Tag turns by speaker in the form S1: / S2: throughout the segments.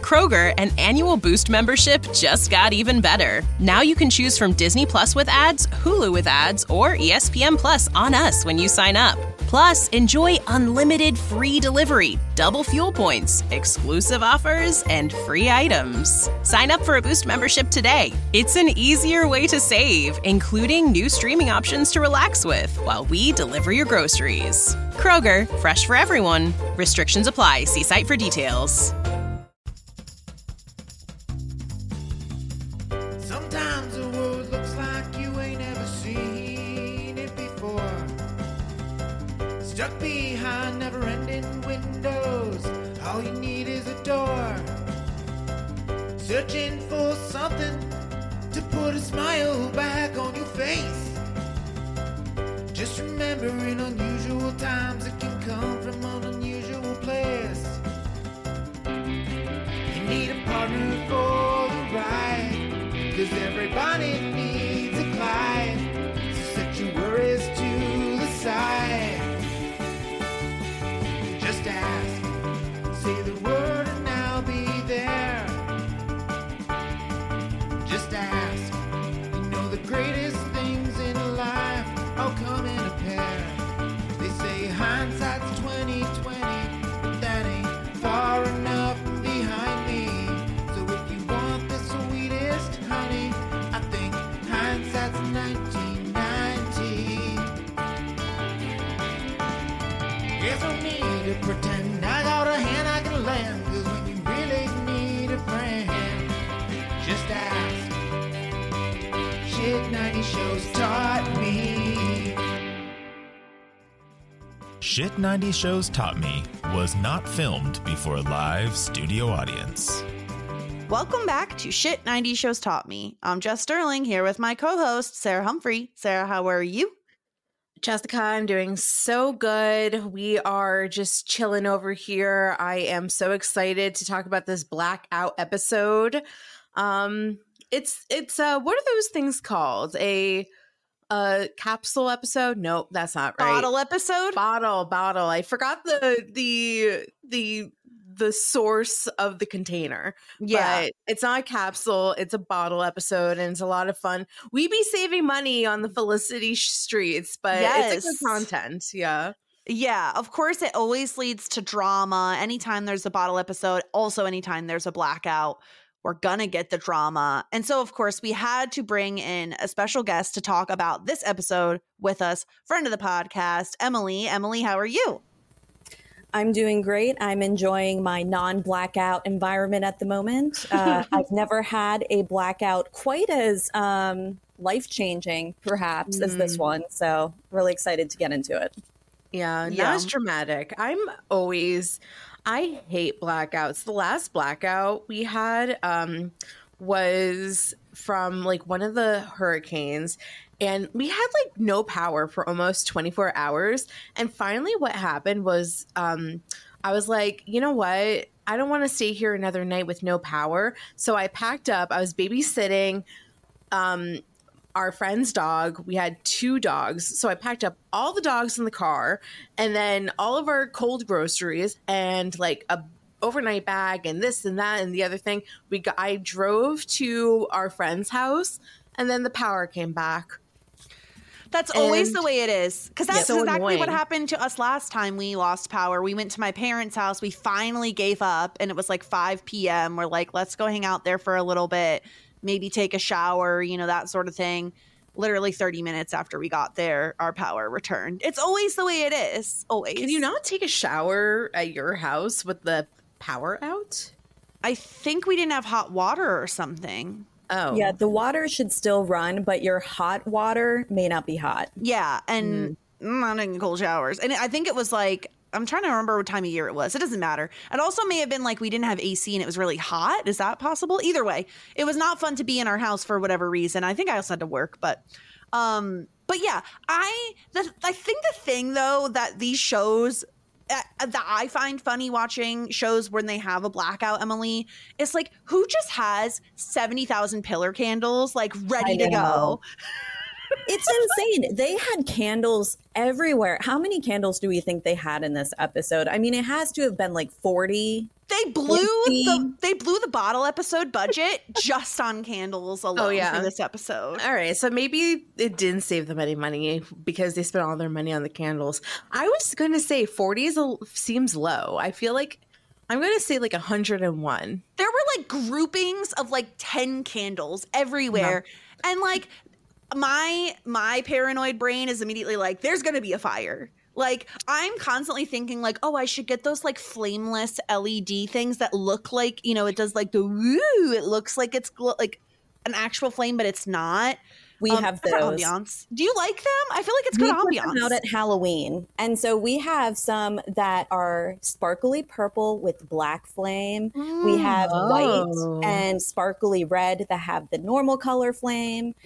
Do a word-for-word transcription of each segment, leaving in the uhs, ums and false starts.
S1: Kroger, an annual Boost membership just got even better. Now you can choose from Disney Plus with ads, Hulu with ads, or E S P N Plus on us when you sign up. Plus, enjoy unlimited free delivery, double fuel points, exclusive offers, and free items. Sign up for a Boost membership today. It's an easier way to save, including new streaming options to relax with while we deliver your groceries. Kroger, fresh for everyone. Restrictions apply. See site for details.
S2: Sometimes the world looks like you ain't ever seen it before. Stuck behind never-ending windows, all you need is a door. Searching for something to put a smile back on your face. Just remember, in unusual times, it can come from an unusual place. You need a partner for the ride, 'cause everybody needs a Clyde. So set your worries to the side. Just ask, say the word and I'll be there. Just ask, you know the greatest things in life all come in a pair. They say hindsight's twenty twenty, but that ain't far enough behind me. So if you want the sweetest honey, I think hindsight's nineteen ninety. There's no need to pretend I got a hand I can lend, 'cause when you really need a friend, just ask. Shit ninety shows taught me.
S3: Shit ninety Shows Taught Me was not filmed before a live studio audience.
S4: Welcome back to Shit ninety Shows Taught Me. I'm Jess Sterling here with my co-host, Sarah Humphrey. Sarah, how are you?
S5: Jessica, I'm doing so good. We are just chilling over here. I am so excited to talk about this Blackout episode. Um, it's it's uh, what are those things called? A a capsule episode? Nope, that's not right.
S4: Bottle episode?
S5: Bottle, bottle. I forgot the the the the source of the container.
S4: Yeah.
S5: But it's not a capsule, it's a bottle episode, and it's a lot of fun. We be saving money on the Felicity streets, but
S4: Yes.
S5: it's a good content. Yeah.
S4: Yeah, of course it always leads to drama. Anytime there's a bottle episode, also anytime there's a blackout, we're gonna get the drama. And so, of course, we had to bring in a special guest to talk about this episode with us, friend of the podcast, Emily. Emily, how are you?
S6: I'm doing great. I'm enjoying my non-blackout environment at the moment. Uh, I've never had a blackout quite as um, life-changing, perhaps, mm. as this one. So really excited to get into it.
S5: Yeah,
S4: Yeah.
S5: not as dramatic. I'm always, I hate blackouts. The last blackout we had um, was from like one of the hurricanes, and we had like no power for almost twenty-four hours. And finally what happened was um, I was like, you know what? I don't want to stay here another night with no power. So I packed up. I was babysitting um, our friend's dog. We had two dogs. So I packed up all the dogs in the car, and then all of our cold groceries and like a overnight bag and this and that and the other thing. We got, I drove to our friend's house, and then the power came back.
S4: That's always
S5: And-
S4: the way it is. Because that's
S5: Yeah, so
S4: exactly what
S5: annoying.
S4: happened to us last time we lost power. We went to my parents' house. We finally gave up, and it was like five p.m. We're like, let's go hang out there for a little bit, maybe take a shower, you know, that sort of thing. Literally thirty minutes after we got there, our power returned. It's always the way it is. Always.
S5: Can you not take a shower at your house with the power out?
S4: I think we didn't have hot water or something.
S5: Oh.
S6: Yeah, the water should still run, but your hot water may not be hot.
S4: Yeah, and mm. not in cold showers. And I think it was like, I'm trying to remember what time of year it was. It doesn't matter. It also may have been like we didn't have A C and it was really hot. Is that possible? Either way, it was not fun to be in our house for whatever reason. I think I also had to work, but um, but yeah, I the, I think the thing though that these shows uh, that I find funny watching shows when they have a blackout, Emily, is like who just has seventy thousand pillar candles like ready
S6: I
S4: to
S6: know.
S4: go.
S6: It's insane. They had candles everywhere. How many candles do we think they had in this episode? I mean, it has to have been like forty
S4: They blew the they blew the bottle episode budget just on candles alone
S5: Oh, yeah.
S4: for this episode.
S5: All right, so maybe it didn't save them any money because they spent all their money on the candles. I was going to say forty is a, seems low. I feel like I'm going to say like one hundred one.
S4: There were like groupings of like ten candles everywhere. Yeah. And like my my paranoid brain is immediately like, there's going to be a fire. Like, I'm constantly thinking, like, oh, I should get those, like, flameless L E D things that look like, you know, it does, like, the woo. It looks like it's, gl- like, an actual flame, but it's not.
S6: We
S4: um,
S6: have those.
S4: Ambiance. Do you like them? I feel like it's
S6: We
S4: good
S6: put
S4: ambiance.
S6: them out at Halloween. And so we have some that are sparkly purple with black flame.
S4: Mm.
S6: We have
S5: Oh.
S6: white and sparkly red that have the normal color flame.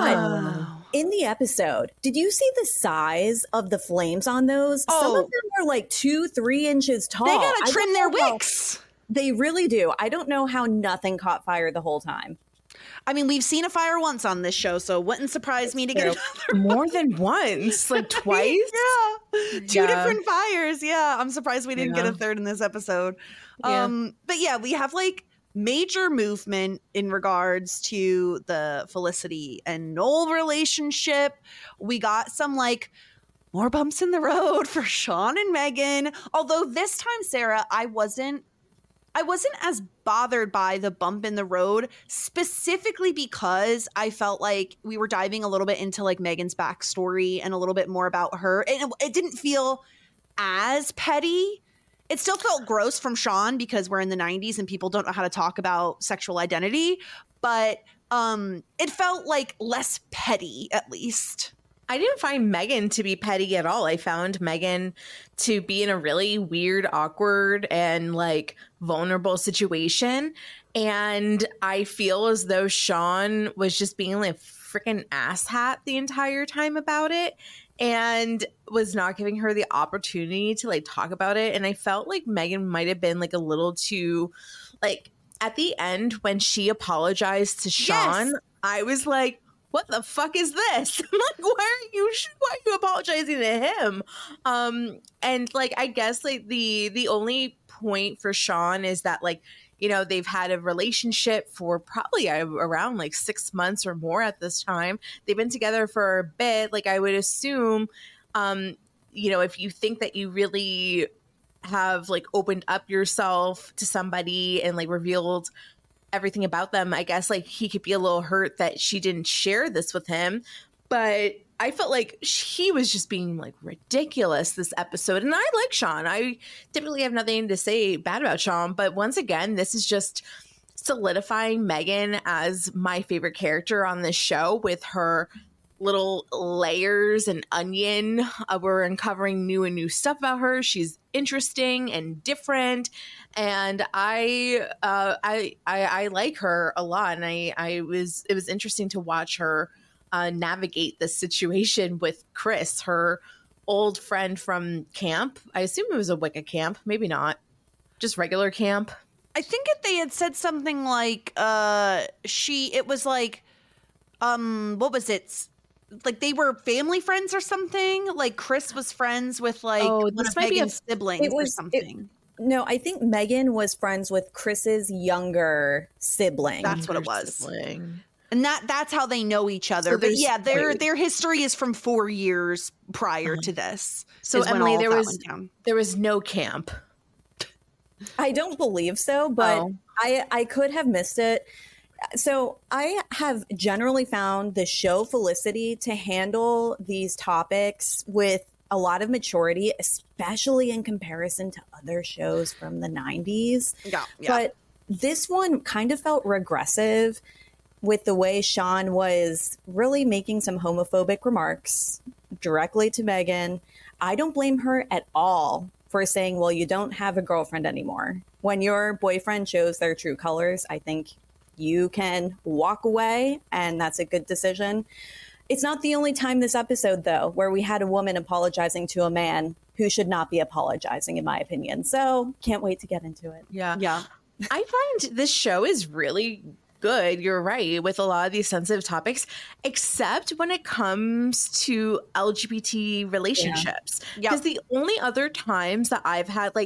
S5: Wow.
S6: In the episode, did you see the size of the flames on those? Some
S4: Oh.
S6: of them are like two, three inches tall.
S4: They
S6: I
S4: gotta
S6: don't
S4: trim their
S6: know how-
S4: wicks.
S6: They really do. I don't know how nothing caught fire the whole time.
S4: I mean, we've seen a fire once on this show, so it wouldn't surprise me to get another.
S5: More than once, like twice.
S4: Yeah. Two
S5: Yeah.
S4: different fires. Yeah. I'm surprised we didn't
S5: Yeah.
S4: get a third in this episode.
S5: Yeah.
S4: Um, but yeah, we have like major movement in regards to the Felicity and Noel relationship. We got some like more bumps in the road for Sean and Megan. Although this time, Sarah, I wasn't I wasn't as bothered by the bump in the road, specifically because I felt like we were diving a little bit into like Megan's backstory and a little bit more about her. And it, it didn't feel as petty. It still felt gross from Sean because we're in the nineties and people don't know how to talk about sexual identity. But um, it felt like less petty, at least.
S5: I didn't find Megan to be petty at all. I found Megan to be in a really weird, awkward, and like vulnerable situation. And I feel as though Sean was just being like a freaking asshat the entire time about it and was not giving her the opportunity to like talk about it. And I felt like Megan might have been like a little too like at the end when she apologized to Sean,
S4: Yes.
S5: I was like, what the fuck is this? I'm like, why are you why are you apologizing to him? Um, and like, I guess like the the only point for Sean is that like, you know, they've had a relationship for probably uh, around like six months or more at this time. They've been together for a bit. Like, I would assume, um, you know, if you think that you really have like opened up yourself to somebody and like revealed everything about them, I guess like he could be a little hurt that she didn't share this with him. But I felt like he was just being like ridiculous this episode. And I like Sean. I typically have nothing to say bad about Sean. But once again, this is just solidifying Megan as my favorite character on this show with her little layers and onion. Uh, we're uncovering new and new stuff about her. She's interesting and different, and I, uh, I, I, I like her a lot. And I, I was, it was interesting to watch her uh, navigate this situation with Chris, her old friend from camp. I assume it was a Wicca camp, maybe not, just regular camp.
S4: I think if they had said something like, uh, she, it was like, um, what was it? Like they were family friends or something. Like Chris was friends with like
S5: Oh,
S4: one
S5: this
S4: of
S5: might be a-
S4: Megan's siblings
S6: it was-
S4: or something.
S6: No, I think Megan was friends with Chris's younger sibling.
S4: That's what it was.
S5: Sibling.
S4: And that that's how they know each other.
S5: So
S4: but
S5: there's-
S4: yeah, their
S5: wait.
S4: their history is from four years prior to this.
S5: So
S4: is when
S5: Emily,
S4: all of
S5: there
S4: that
S5: was
S4: went down.
S5: there was no camp.
S6: I don't believe so, but
S5: Oh.
S6: I I could have missed it. So I have generally found the show Felicity to handle these topics with a lot of maturity, especially in comparison to other shows from the nineties.
S4: Yeah, yeah.
S6: But this one kind of felt regressive with the way Sean was really making some homophobic remarks directly to Megan. I don't blame her at all for saying, well, you don't have a girlfriend anymore. When your boyfriend shows their true colors, I think you can walk away, and that's a good decision. It's not the only time this episode, though, where we had a woman apologizing to a man who should not be apologizing, in my opinion. So can't wait to get into it.
S5: Yeah.
S4: yeah.
S5: I find this show is really good. You're right, with a lot of these sensitive topics, except when it comes to L G B T relationships.
S4: Yeah.
S5: Because the only other times that I've had, like,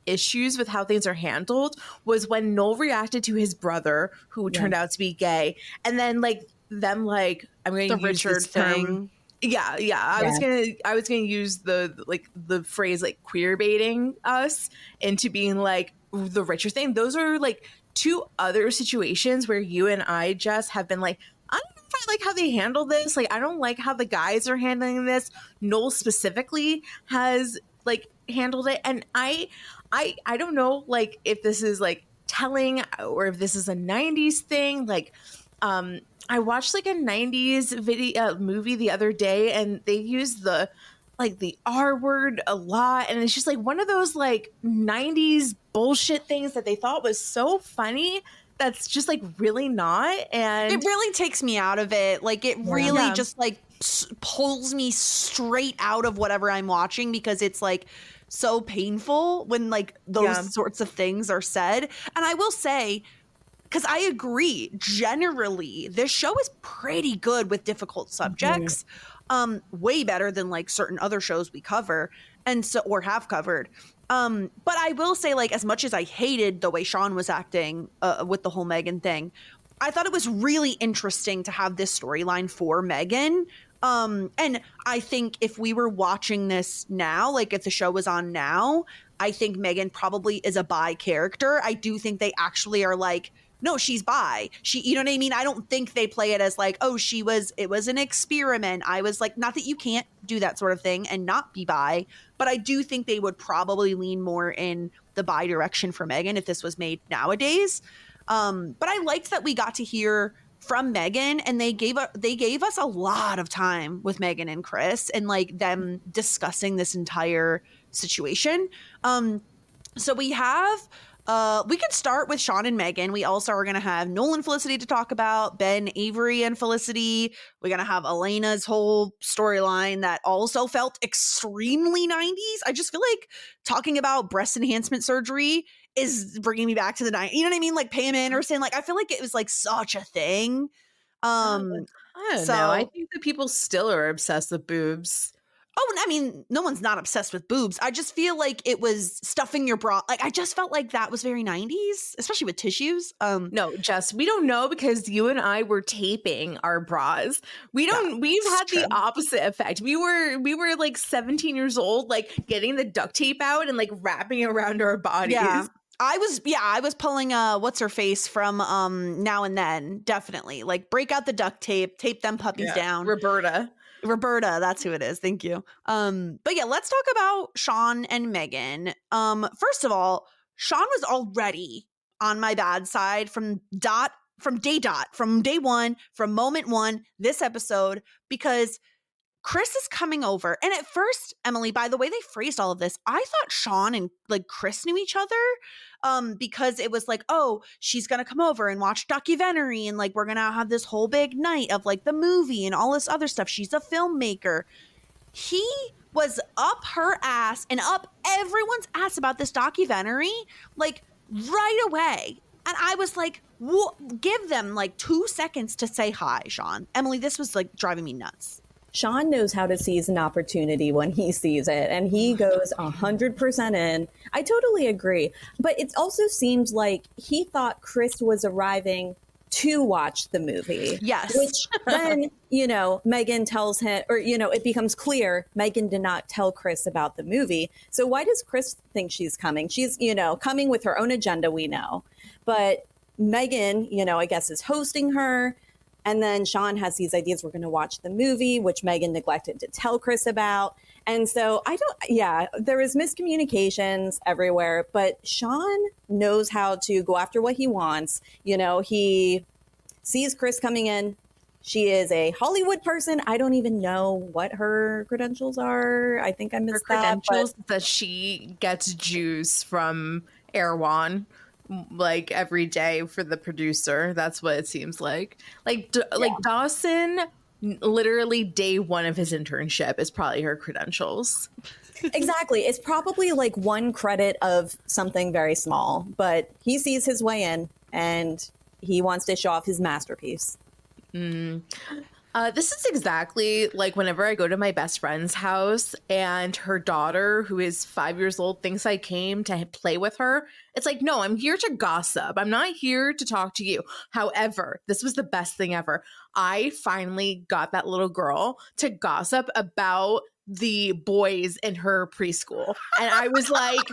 S5: issues with how things are handled was when Noel reacted to his brother, who
S6: Yeah.
S5: turned out to be gay, and then like them like I'm going
S4: The
S5: to use
S4: Richard
S5: this term.
S4: thing.
S5: Yeah, yeah. I was
S6: Yeah.
S5: gonna I was gonna use the like the phrase like queer baiting us into being like the Richard thing. Those are like two other situations where you and I just have been like, I don't know if I like how they handle this. Like, I don't like how the guys are handling this. Noel specifically has like handled it, and I, I, I don't know like if this is like telling or if this is a nineties thing. Like, um, I watched like a nineties video uh, movie the other day, and they used the like the R word a lot, and it's just like one of those like nineties bullshit things that they thought was so funny that's just like really not. And
S4: It really takes me out of it. Like it really
S5: Yeah.
S4: just like s- pulls me straight out of whatever I'm watching because it's like so painful when like those
S5: Yeah.
S4: sorts of things are said. And I will say, because I agree, generally, this show is pretty good with difficult subjects. Um, way better than like certain other shows we cover and so or have covered. Um, but I will say, like, as much as I hated the way Sean was acting uh, with the whole Megan thing, I thought it was really interesting to have this storyline for Megan. Um, and I think if we were watching this now, like if the show was on now, I think Megan probably is a bi character. I do think they actually are like, no, she's bi. She, you know what I mean? I don't think they play it as like, oh, she was, it was an experiment. I was like, not that you can't do that sort of thing and not be bi, but I do think they would probably lean more in the bi direction for Megan if this was made nowadays. Um, but I liked that we got to hear from Megan, and they gave a, they gave us a lot of time with Megan and Chris and like them discussing this entire situation. Um, so we have. Uh, we could start with Sean and Megan. We also are going to have Noel and Felicity to talk about, Ben, Avery, and Felicity. We're going to have Elena's whole storyline that also felt extremely nineties. I just feel like talking about breast enhancement surgery is bringing me back to the nineties. You know what I mean? Like Pam Anderson. Like I feel like it was like such a thing. Um,
S5: I don't
S4: so
S5: know. I think that people still are obsessed with boobs.
S4: Oh, I mean, no one's not obsessed with boobs. I just feel like it was stuffing your bra. Like I just felt like that was very nineties, especially with tissues. Um,
S5: No, Jess, we don't know because you and I were taping our bras. We don't. We've had
S4: true.
S5: the opposite effect. We were we were like seventeen years old, like getting the duct tape out and like wrapping it around our bodies.
S4: yeah, I was. Yeah, I was pulling uh, what's her face from um Now and Then. Definitely, like break out the duct tape, tape them puppies
S5: Yeah.
S4: down.
S5: Roberta.
S4: Roberta, that's who it is. Thank you. Um, but yeah, let's talk about Sean and Megan. Um, first of all, Sean was already on my bad side from dot from day dot, from day one, from moment one, this episode, because Chris is coming over. And at first, Emily, by the way they phrased all of this, I thought Sean and like Chris knew each other. Um, because it was like, oh, she's gonna come over and watch documentary, and like we're gonna have this whole big night of like the movie and all this other stuff. She's a filmmaker. He was up her ass and up everyone's ass about this documentary, like right away. And I was like, Whoa, give them like two seconds to say hi, Sean. Emily, this was like driving me nuts.
S6: Sean knows how to seize an opportunity when he sees it, and he goes one hundred percent in. I totally agree. But it also seemed like he thought Chris was arriving to watch the movie.
S4: Yes.
S6: Which then, you know, Megan tells him, or, you know, it becomes clear Megan did not tell Chris about the movie. So why does Chris think she's coming? She's, you know, coming with her own agenda, we know. But Megan, you know, I guess is hosting her. And then Sean has these ideas. We're going to watch the movie, which Megan neglected to tell Chris about. And so I don't, yeah, there is miscommunications everywhere, but Sean knows how to go after what he wants. You know, he sees Chris coming in. She is a Hollywood person. I don't even know what her credentials are. I think I missed
S5: Her
S6: that, but-
S5: credentials that she gets juice from Erewhon like every day for the producer. That's what it seems like. Like D- yeah. like Dawson, literally day one of his internship is probably her credentials.
S6: Exactly. It's probably like one credit of something very small, but he sees his way in and he wants to show off his masterpiece.
S5: Mm. Uh, this is exactly like whenever I go to my best friend's house and her daughter, who is five years old, thinks I came to play with her. It's like, no, I'm here to gossip. I'm not here to talk to you. However, this was the best thing ever. I finally got that little girl to gossip about the boys in her preschool. And I was like,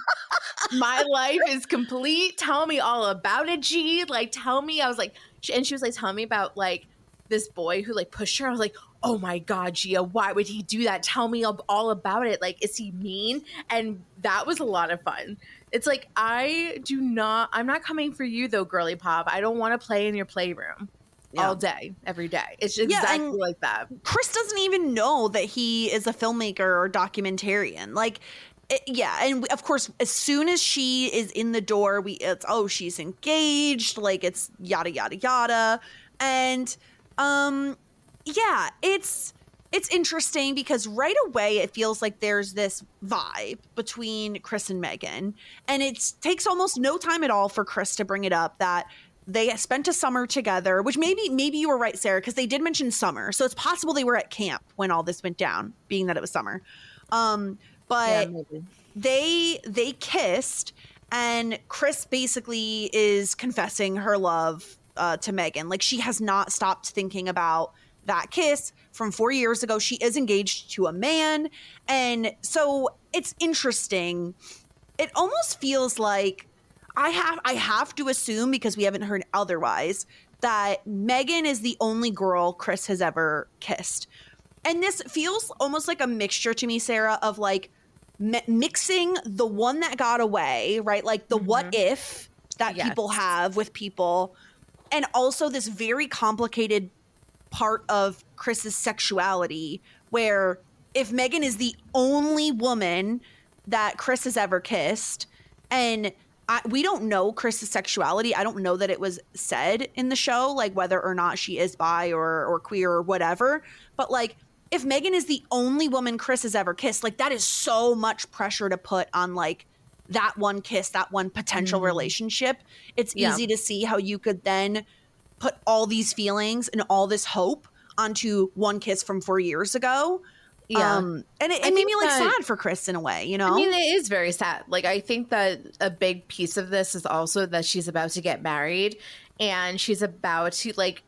S5: my life is complete. Tell me all about it, G. Like, tell me. I was like, and she was like, tell me about like, this boy who like pushed her. I was like, oh my God, Gia, why would he do that? Tell me all about it. Like, is he mean? And that was a lot of fun. It's like, I do not, I'm not coming for you though, girly pop. I don't want to play in your playroom yeah. all day, every day. It's just yeah, exactly like that.
S4: Chris doesn't even know that he is a filmmaker or documentarian. Like, it, yeah. And of course, as soon as she is in the door, we, it's, oh, she's engaged. Like, it's yada, yada, yada. And, Um, yeah, it's, it's interesting because right away it feels like there's this vibe between Chris and Megan, and it takes almost no time at all for Chris to bring it up that they spent a summer together, which maybe, maybe you were right, Sarah, because they did mention summer. So it's possible they were at camp when all this went down, being that it was summer. Um, but yeah, they, they kissed, and Chris basically is confessing her love Uh, to Megan. Like, she has not stopped thinking about that kiss from four years ago. She is engaged to a man. And so it's interesting. It almost feels like I have, I have to assume, because we haven't heard otherwise, that Megan is the only girl Chris has ever kissed. And this feels almost like a mixture to me, Sarah, of like mi- mixing the one that got away, right? Like the mm-hmm. what if that yes. people have with people. And also this very complicated part of Chris's sexuality, where if Megan is the only woman that Chris has ever kissed, and I, we don't know Chris's sexuality. I don't know that it was said in the show, like whether or not she is bi or, or queer or whatever. But like, if Megan is the only woman Chris has ever kissed, like that is so much pressure to put on like that one kiss, that one potential mm-hmm. relationship. It's yeah. easy to see how you could then put all these feelings and all this hope onto one kiss from four years ago. Yeah. Um, and it, it made me like that, sad for Chris in a way, you know?
S5: I mean, it is very sad. Like, I think that a big piece of this is also that she's about to get married and she's about to like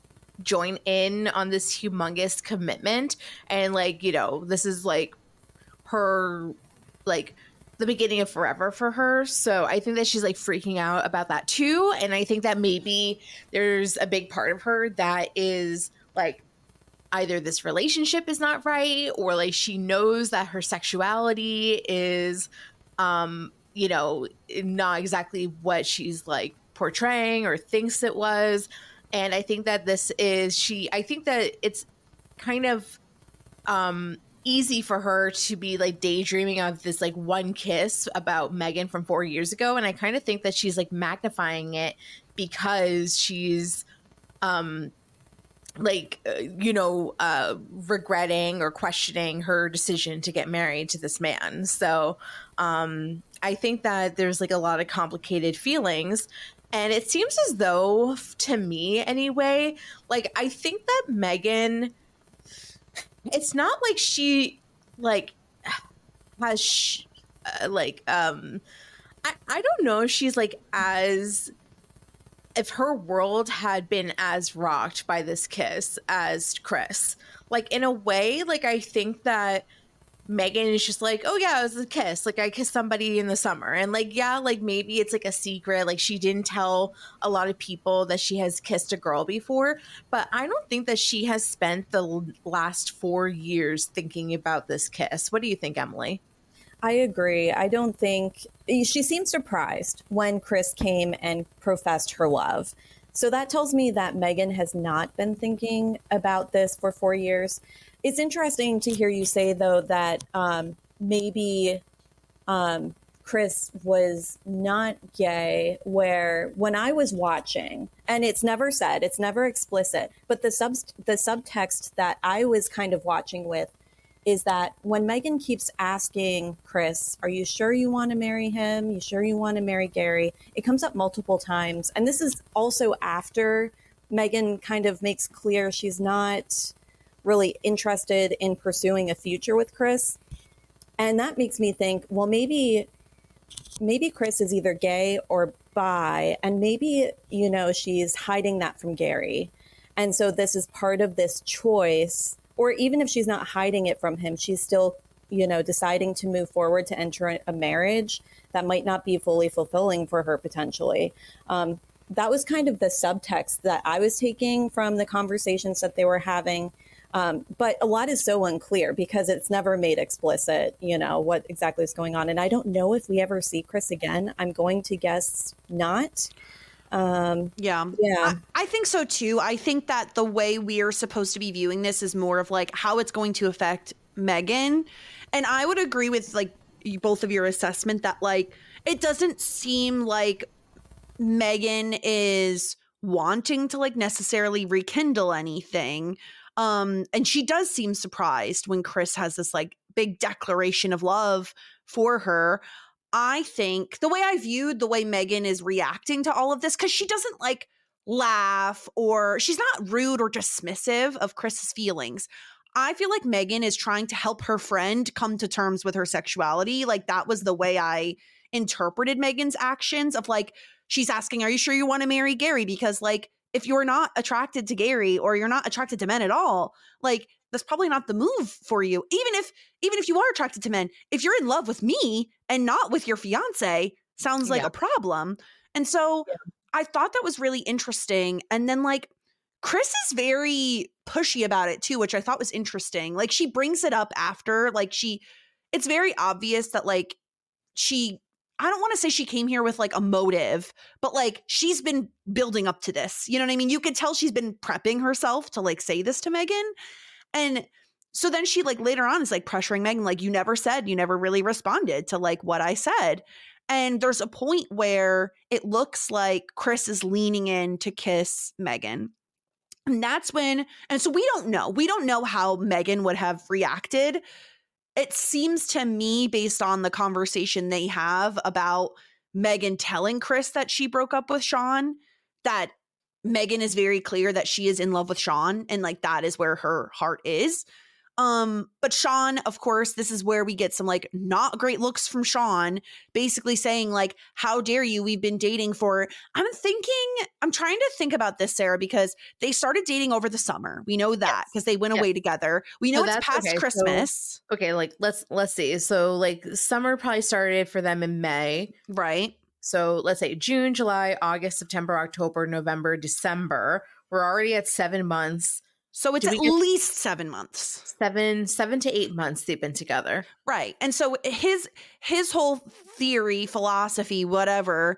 S5: join in on this humongous commitment. And like, you know, this is like her, like, the beginning of forever for her. So I think that she's like freaking out about that too. And I think that maybe there's a big part of her that is like either this relationship is not right, or like she knows that her sexuality is, um, you know, not exactly what she's like portraying or thinks it was. And I think that this is she, I think that it's kind of, um, easy for her to be like daydreaming of this like one kiss about Megan from four years ago. And I kind of think that she's like magnifying it because she's um like uh, you know uh regretting or questioning her decision to get married to this man. So um I think that there's like a lot of complicated feelings. And it seems as though, to me anyway, like I think that Megan, it's not like she like has sh- uh, like um I, I don't know if she's like as if her world had been as rocked by this kiss as Chris. Like in a way, like I think that Megan is just like, oh yeah, it was a kiss. Like I kissed somebody in the summer. And like, yeah, like maybe it's like a secret. Like she didn't tell a lot of people that she has kissed a girl before. But I don't think that she has spent the last four years thinking about this kiss. What do you think, Emily?
S6: I agree. I don't think she seemed surprised when Chris came and professed her love. So that tells me that Megan has not been thinking about this for four years. It's interesting to hear you say, though, that um, maybe um, Chris was not gay, where when I was watching, and it's never said, it's never explicit, but the sub the subtext that I was kind of watching with is that when Megan keeps asking Chris, are you sure you want to marry him? You sure you want to marry Gary? It comes up multiple times. And this is also after Megan kind of makes clear she's not really interested in pursuing a future with Chris. And that makes me think, well, maybe maybe Chris is either gay or bi, and maybe, you know, she's hiding that from Gary. And so this is part of this choice, or even if she's not hiding it from him, she's still, you know, deciding to move forward to enter a marriage that might not be fully fulfilling for her potentially. Um, that was kind of the subtext that I was taking from the conversations that they were having. Um, but a lot is so unclear because it's never made explicit, you know, what exactly is going on. And I don't know if we ever see Chris again. I'm going to guess not. Um,
S4: yeah.
S6: Yeah.
S4: I, I think so too. I think that the way we are supposed to be viewing this is more of like how it's going to affect Megan. And I would agree with like both of your assessment that like, it doesn't seem like Megan is wanting to like necessarily rekindle anything. Um, and she does seem surprised when Chris has this like big declaration of love for her. I think the way I viewed the way Megan is reacting to all of this, because she doesn't like laugh or she's not rude or dismissive of Chris's feelings. I feel like Megan is trying to help her friend come to terms with her sexuality. Like that was the way I interpreted Megan's actions of like, she's asking, are you sure you want to marry Gary? Because like, if you're not attracted to Gary or you're not attracted to men at all, like that's probably not the move for you. Even if, even if you are attracted to men, if you're in love with me and not with your fiance, sounds like
S5: Yeah.
S4: a problem. And so yeah. I thought that was really interesting. And then like Chris is very pushy about it too, which I thought was interesting. Like she brings it up after, like she, it's very obvious that like she, I don't want to say she came here with like a motive, but like she's been building up to this. You know what I mean? You could tell she's been prepping herself to like say this to Megan. And so then she like later on is like pressuring Megan, like, you never said, you never really responded to like what I said. And there's a point where it looks like Chris is leaning in to kiss Megan. And that's when, and so we don't know. We don't know how Megan would have reacted. It seems to me, based on the conversation they have about Megan telling Chris that she broke up with Sean, that Megan is very clear that she is in love with Sean and like that is where her heart is. Um, but Sean, of course, this is where we get some like not great looks from Sean, basically saying like, how dare you? We've been dating for, I'm thinking, I'm trying to think about this, Sarah, because they started dating over the summer. We know that because yes. they went yes. away together. We know so it's past
S5: okay.
S4: Christmas.
S5: So, okay. Like let's, let's see. So like summer probably started for them in May.
S4: Right.
S5: So let's say June, July, August, September, October, November, December. We're already at seven months.
S4: So it's at least seven months.
S5: Seven, seven to eight months they've been together.
S4: Right. And so his his whole theory, philosophy, whatever,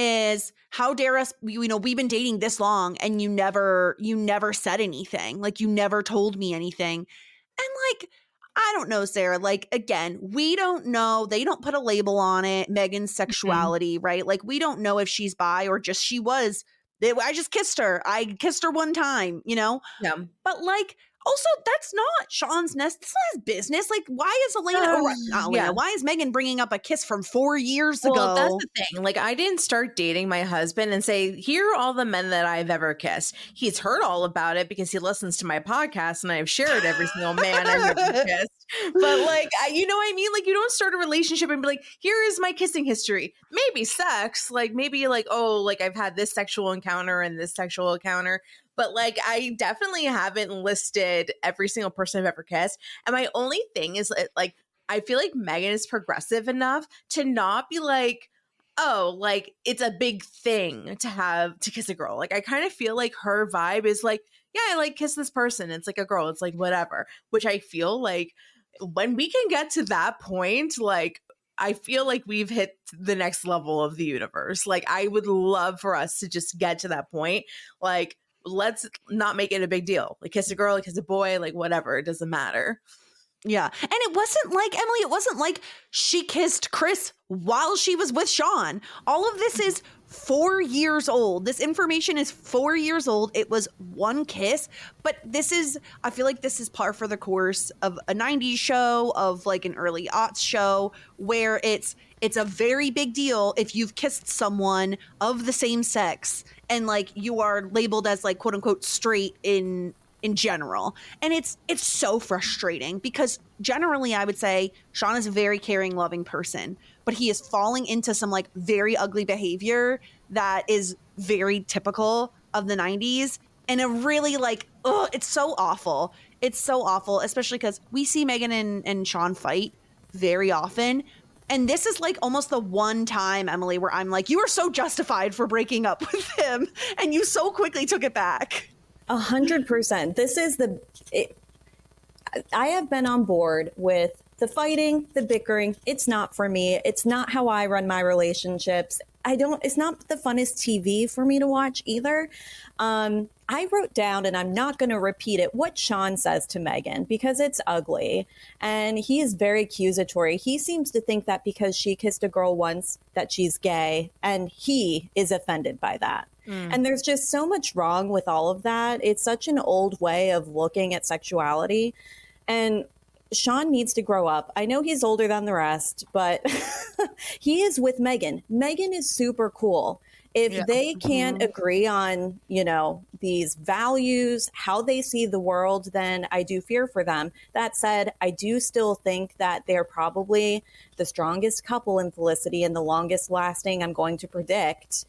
S4: is how dare us, you know, we've been dating this long and you never, you never said anything. Like you never told me anything. And like, I don't know, Sarah, like, again, we don't know. They don't put a label on it, Megan's sexuality, mm-hmm. right? Like we don't know if she's bi or just she was. I just kissed her. I kissed her one time, you know?
S5: Yeah.
S4: But like, also, that's not Sean's nest. That's not his business. Like, why is Elena, uh, or, not Elena, yeah. why is Megan bringing up a kiss from four years
S5: well,
S4: ago?
S5: That's the thing. Like, I didn't start dating my husband and say, here are all the men that I've ever kissed. He's heard all about it because he listens to my podcast and I've shared every single man I've ever kissed. But like, I, you know what I mean? Like, you don't start a relationship and be like, here is my kissing history. Maybe sex, like maybe like, oh, like I've had this sexual encounter and this sexual encounter. But like, I definitely haven't listed every single person I've ever kissed. And my only thing is like, I feel like Megan is progressive enough to not be like, oh, like it's a big thing to have to kiss a girl. Like, I kind of feel like her vibe is like, yeah, I like kiss this person. It's like a girl. It's like whatever, which I feel like when we can get to that point, like, I feel like we've hit the next level of the universe. Like, I would love for us to just get to that point. Like, let's not make it a big deal. Like, kiss a girl, like kiss a boy, like whatever. It doesn't matter.
S4: Yeah. And it wasn't like, Emily, it wasn't like she kissed Chris while she was with Sean. All of this is four years old. This information is four years old. It was one kiss. But this is, I feel like this is par for the course of a nineties show, of like an early aughts show, where it's, it's a very big deal if you've kissed someone of the same sex and like you are labeled as like quote unquote straight in in general. And it's it's so frustrating because generally I would say Sean is a very caring, loving person, but he is falling into some like very ugly behavior that is very typical of the nineties. And it really like, oh, it's so awful. It's so awful, especially because we see Megan and, and Sean fight very often. And this is like almost the one time, Emily, where I'm like, you are so justified for breaking up with him. And you so quickly took it back.
S6: A hundred percent. This is the, it, I have been on board with the fighting, the bickering. It's not for me. It's not how I run my relationships. I don't, it's not the funnest T V for me to watch either. Um, I wrote down, and I'm not going to repeat it, what Sean says to Megan, because it's ugly. And he is very accusatory. He seems to think that because she kissed a girl once that she's gay, and he is offended by that. Mm. And there's just so much wrong with all of that. It's such an old way of looking at sexuality. And Sean needs to grow up. I know he's older than the rest, but he is with Megan. Megan is super cool. If yeah. they can't mm-hmm. agree on, you know, these values, how they see the world, then I do fear for them. That said, I do still think that they're probably the strongest couple in Felicity and the longest lasting, I'm going to predict.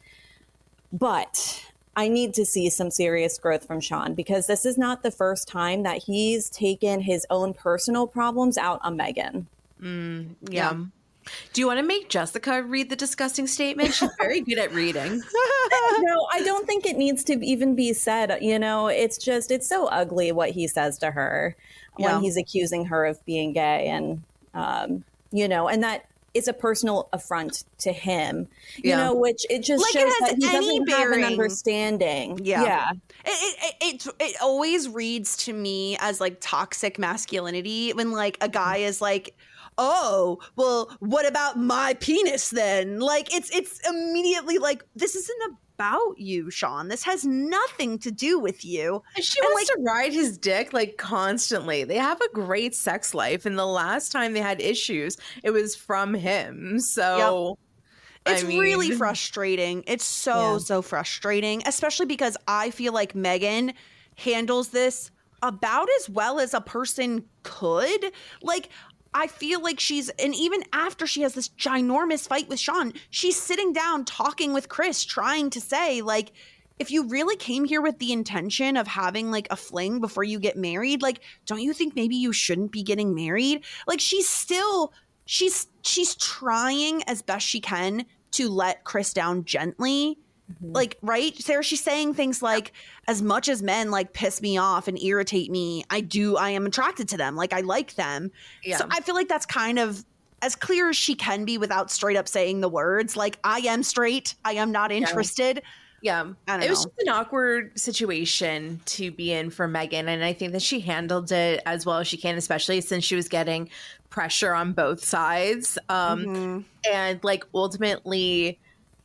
S6: But I need to see some serious growth from Sean, because this is not the first time that he's taken his own personal problems out on Megan.
S5: Mm, yeah. yeah. Do you want to make Jessica read the disgusting statement? She's very good at reading.
S6: No, I don't think it needs to even be said. You know, it's just, it's so ugly what he says to her yeah. when he's accusing her of being gay. And, um, you know, and that is a personal affront to him, you yeah. know, which it just
S4: like
S6: shows
S4: it
S6: that he doesn't
S4: bearing.
S6: have an understanding.
S4: Yeah.
S6: yeah.
S4: It, it, it, it always reads to me as like toxic masculinity when like a guy is like, oh, well, what about my penis then? Like, it's it's immediately like, this isn't about you, Sean. This has nothing to do with you.
S5: And she
S4: and
S5: wants
S4: like,
S5: to ride his dick, like, constantly. They have a great sex life, and the last time they had issues, it was from him. So...
S4: Yep. It's
S5: I mean,
S4: really frustrating. It's so, yeah. so frustrating, especially because I feel like Megan handles this about as well as a person could. Like, I feel like she's, and even after she has this ginormous fight with Sean, she's sitting down talking with Chris, trying to say, like, if you really came here with the intention of having like a fling before you get married, like, don't you think maybe you shouldn't be getting married? Like, she's still, she's, she's trying as best she can to let Chris down gently. Mm-hmm. Like, right, Sarah, she's saying things like, as much as men like piss me off and irritate me, I do, I am attracted to them. Like, I like them. Yeah. So I feel like that's kind of as clear as she can be without straight up saying the words. Like, I am straight. I am not interested.
S5: Yeah.
S4: I don't
S5: it
S4: know.
S5: was just an awkward situation to be in for Megan. And I think that she handled it as well as she can, especially since she was getting pressure on both sides. Um, mm-hmm. And like, ultimately,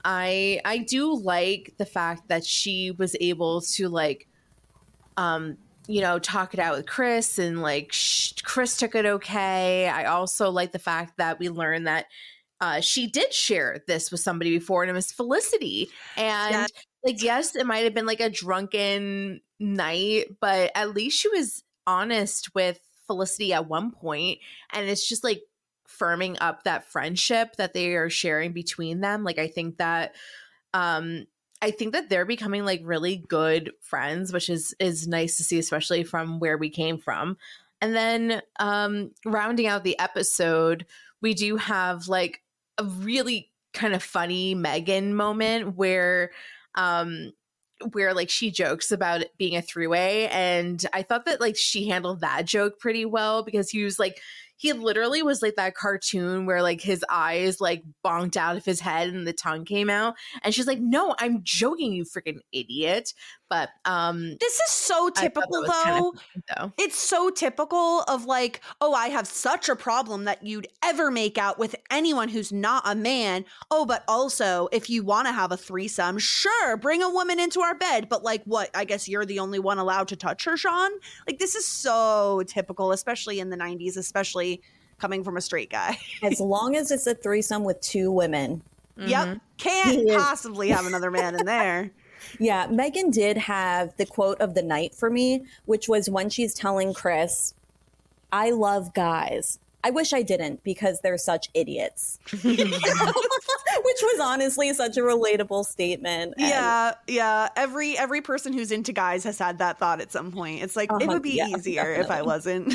S5: I I do like the fact that she was able to like, um, you know, talk it out with Chris, and like sh- Chris took it okay. I also like the fact that we learned that uh, she did share this with somebody before, and it was Felicity. And yeah. like, yes, it might have been like a drunken night, but at least she was honest with Felicity at one point, and it's just like firming up that friendship that they are sharing between them. Like, I think that um I think that they're becoming like really good friends, which is is nice to see, especially from where we came from. And then um rounding out the episode, we do have like a really kind of funny Megan moment where um where like she jokes about it being a three-way, and I thought that like she handled that joke pretty well, because he was like, he literally was like that cartoon where like his eyes like bonked out of his head and the tongue came out. And she's like, no, I'm joking, you freaking idiot. But um,
S4: this is so typical, though. Kind of funny, though. It's so typical of like, oh, I have such a problem that you'd ever make out with anyone who's not a man. Oh, but also, if you want to have a threesome, sure, bring a woman into our bed. But like, what? I guess you're the only one allowed to touch her, Sean? Like, this is so typical, especially in the nineties, especially coming from a straight guy.
S6: As long as it's a threesome with two women.
S4: Mm-hmm. Yep. Can't possibly have another man in there.
S6: Yeah, Megan did have the quote of the night for me, which was when she's telling Chris, I love guys. I wish I didn't because they're such idiots. Which was honestly such a relatable statement. And
S4: yeah, yeah. Every every person who's into guys has had that thought at some point. It's like,
S6: Uh-huh,
S4: it would be
S6: yeah,
S4: easier
S6: definitely.
S4: if I wasn't.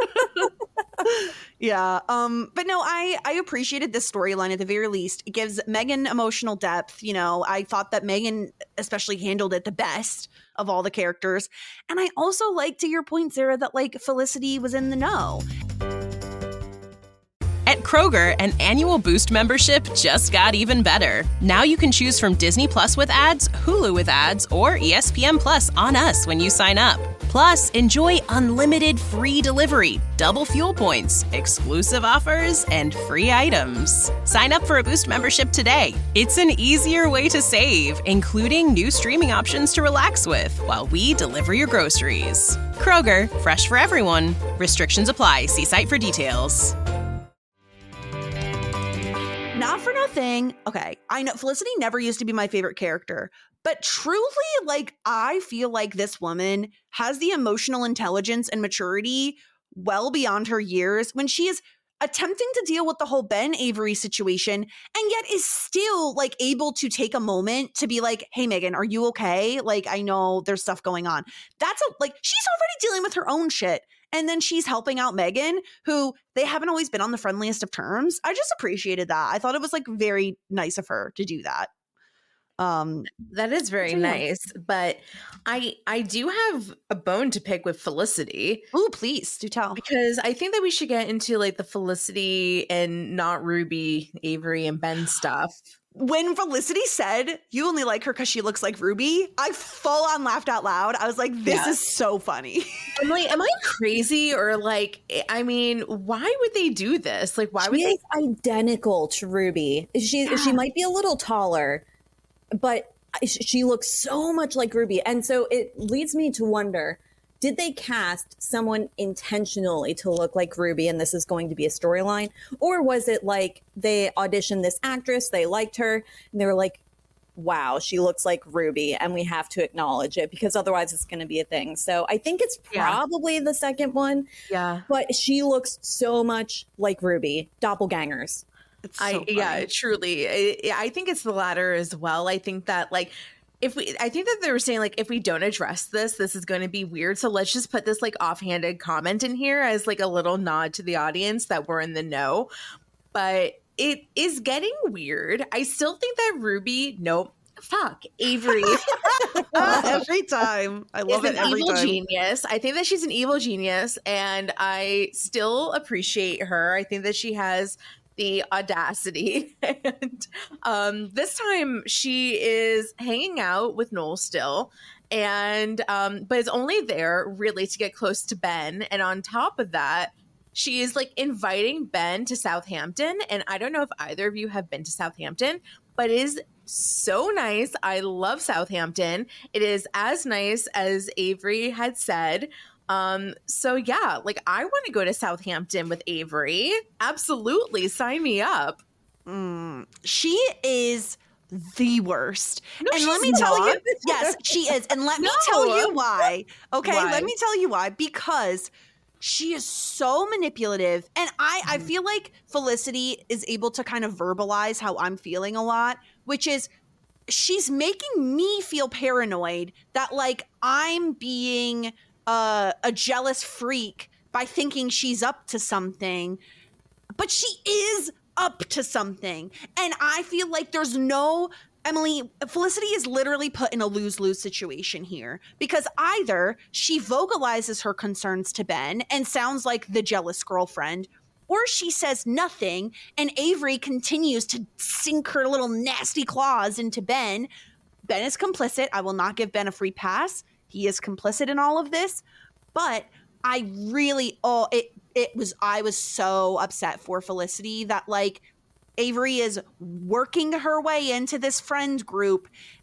S4: Yeah. Um, but no, I, I appreciated this storyline at the very least. It gives Megan emotional depth. You know, I thought that Megan especially handled it the best of all the characters. And I also like, to your point, Sarah, that like Felicity was in the know.
S1: At Kroger, an annual Boost membership just got even better. Now you can choose from Disney Plus with ads, Hulu with ads, or E S P N Plus on us when you sign up. Plus, enjoy unlimited free delivery, double fuel points, exclusive offers, and free items. Sign up for a Boost membership today. It's an easier way to save, including new streaming options to relax with while we deliver your groceries. Kroger, fresh for everyone. Restrictions apply. See site for details.
S4: Not for nothing. Okay, I know Felicity never used to be my favorite character, but truly, like, I feel like this woman has the emotional intelligence and maturity well beyond her years when she is attempting to deal with the whole Ben Avery situation and yet is still like able to take a moment to be like, hey, Megan, are you okay? Like, I know there's stuff going on. That's a, like, she's already dealing with her own shit. And then she's helping out Megan, who they haven't always been on the friendliest of terms. I just appreciated that. I thought it was like very nice of her to do that. Um,
S5: That is very
S4: So, yeah.
S5: nice, but I I do have a bone to pick with Felicity
S4: ooh, please do tell.
S5: because I think that we should get into like the Felicity and not Ruby, Avery, and Ben stuff.
S4: When Felicity said you only like her because she looks like Ruby, I full on laughed out loud. I was like, this
S5: Yeah.
S4: is so funny.
S5: I'm like, am I crazy or like? I mean, why would they do this? Like, why would
S6: She
S5: they?
S6: is identical to Ruby. She she might be a little taller, but sh- she looks so much like Ruby. And so it leads me to wonder, did they cast someone intentionally to look like Ruby and this is going to be a storyline? Or was it like they auditioned this actress, they liked her, and they were like, wow, she looks like Ruby and we have to acknowledge it because otherwise it's going to be a thing. So I think it's
S5: Yeah.
S6: probably the second one,
S5: Yeah,
S6: but she looks so much like Ruby. Doppelgangers.
S4: It's so
S5: I
S4: funny.
S5: yeah, truly. I, I think it's the latter as well. I think that like if we I think that they were saying like if we don't address this, this is going to be weird. So let's just put this like offhanded comment in here as like a little nod to the audience that we're in the know. But it is getting weird. I still think that Ruby, nope, fuck, Avery
S4: Uh, every time. I love
S5: is
S4: it
S5: an
S4: every
S5: evil
S4: time.
S5: genius. I think that she's an evil genius, and I still appreciate her. I think that she has the audacity. And um, this time she is hanging out with Noel still. And um, but is only there really to get close to Ben. And on top of that, she is like inviting Ben to Southampton. And I don't know if either of you have been to Southampton, but it is so nice. I love Southampton. It is as nice as Avery had said. Um, so yeah, like I want to go to Southampton with Avery. Absolutely. Sign me up.
S4: Mm, she is the worst.
S5: No,
S4: and let
S5: she's
S4: me tell you,
S5: not.
S4: yes, she is. And let me
S5: No.
S4: tell you why. Okay,
S5: Why?
S4: let me tell you why. Because she is so manipulative. And I, I feel like Felicity is able to kind of verbalize how I'm feeling a lot, which is she's making me feel paranoid that like I'm being uh, a jealous freak by thinking she's up to something. But she is up to something. And I feel like there's no, Emily, Felicity is literally put in a lose-lose situation here because either she vocalizes her concerns to Ben and sounds like the jealous girlfriend, or she says nothing and Avery continues to sink her little nasty claws into Ben. Ben is complicit. I will not give Ben a free pass. He is complicit in all of this. But I really, oh, it, it was, I was so upset for Felicity that like Avery is working her way into this friend group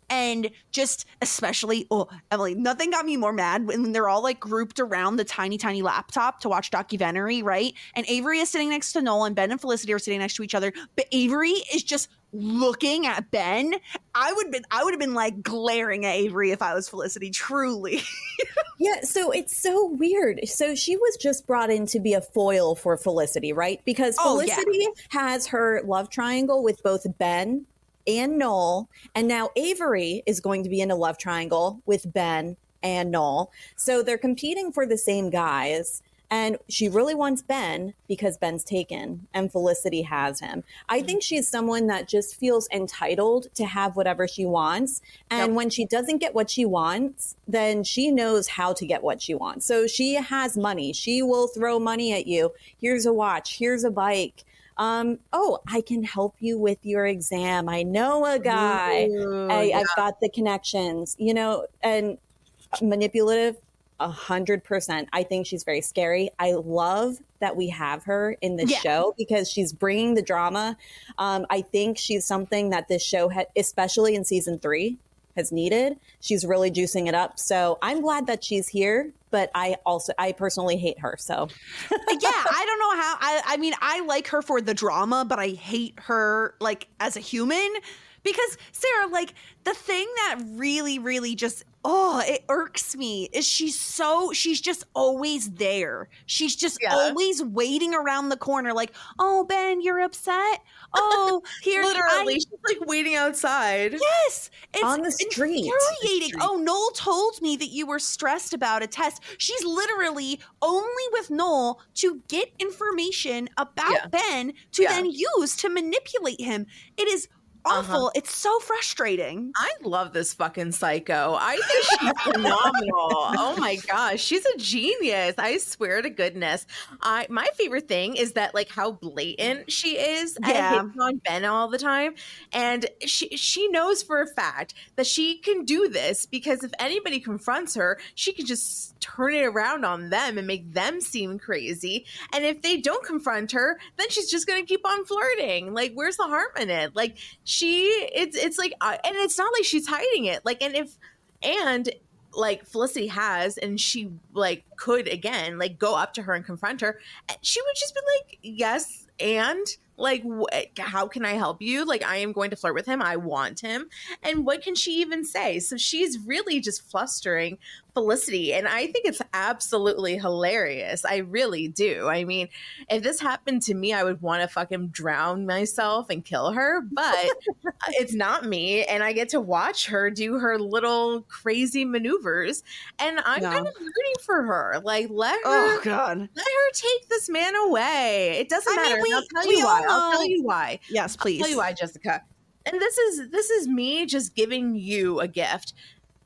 S4: And just especially, oh, Emily, nothing got me more mad when they're all like grouped around the tiny, tiny laptop to watch documentary, right? And Avery is sitting next to Noel, and Ben and Felicity are sitting next to each other. But Avery is just looking at Ben. I would been, I would have been like glaring at Avery if I was Felicity, truly.
S6: Yeah, so it's so weird. So she was just brought in to be a foil for Felicity, right? Because
S4: Oh,
S6: Felicity
S4: yeah.
S6: has her love triangle with both Ben and Noel, and now Avery is going to be in a love triangle with Ben and Noel. So they're competing for the same guys, and she really wants Ben because Ben's taken and Felicity has him. I think she's someone that just feels entitled to have whatever she wants, and
S4: Yep.
S6: when she doesn't get what she wants, then she knows how to get what she wants. So she has money. She will throw money at you. Here's a watch. Here's a bike. Um, oh, I can help you with your exam. I know a guy.
S5: Ooh,
S6: I,
S5: yeah.
S6: I've got the connections, you know, and manipulative, a hundred percent. I think she's very scary. I love that we have her in this
S4: Yeah.
S6: show because she's bringing the drama. Um, I think she's something that this show, ha- especially in season three, has needed. She's really juicing it up. So I'm glad that she's here, but I also, I personally hate her. So
S4: Yeah, I don't know how. I, I mean, I like her for the drama, but I hate her like as a human because Sarah, like the thing that really, really just, oh, it irks me is she's so, she's just always there. She's just
S5: Yeah.
S4: always waiting around the corner like, oh, Ben, you're upset. Oh, here.
S5: Literally,
S4: I-
S5: she's like waiting outside.
S4: Yes, it's
S6: On the street.
S4: infuriating. Oh, Noel told me that you were stressed about a test. She's literally only with Noel to get information about
S5: Yeah.
S4: Ben to
S5: Yeah.
S4: then use to manipulate him. It is awful. It's so frustrating.
S5: I love this fucking psycho. I think she's phenomenal. Oh my gosh, she's a genius. I swear to goodness. I my favorite thing is that like how blatant she is
S4: Yeah.
S5: and hitting on Ben all the time. And she she knows for a fact that she can do this because if anybody confronts her, she can just turn it around on them and make them seem crazy. And if they don't confront her, then she's just gonna keep on flirting. Like, where's the harm in it? Like she it's it's like uh, and it's not like she's hiding it like and if and like Felicity has and she like could again like go up to her and confront her, she would just be like, yes, and like wh- how can I help you? Like, I am going to flirt with him, I want him. And what can she even say? So she's really just flustering Felicity, and I think it's absolutely hilarious. I really do. I mean, if this happened to me, I would want to fucking drown myself and kill her, but it's not me, and I get to watch her do her little crazy maneuvers, and I'm
S4: No.
S5: kind of rooting for her. Like, let her
S4: Oh God.
S5: let her take this man away. It doesn't
S4: I mean,
S5: matter. and
S4: we-
S5: I'll tell
S4: we
S5: you why.
S4: all
S5: I'll tell
S4: know-
S5: you why.
S4: Yes, please.
S5: I'll tell you why, Jessica. And this is this is me just giving you a gift.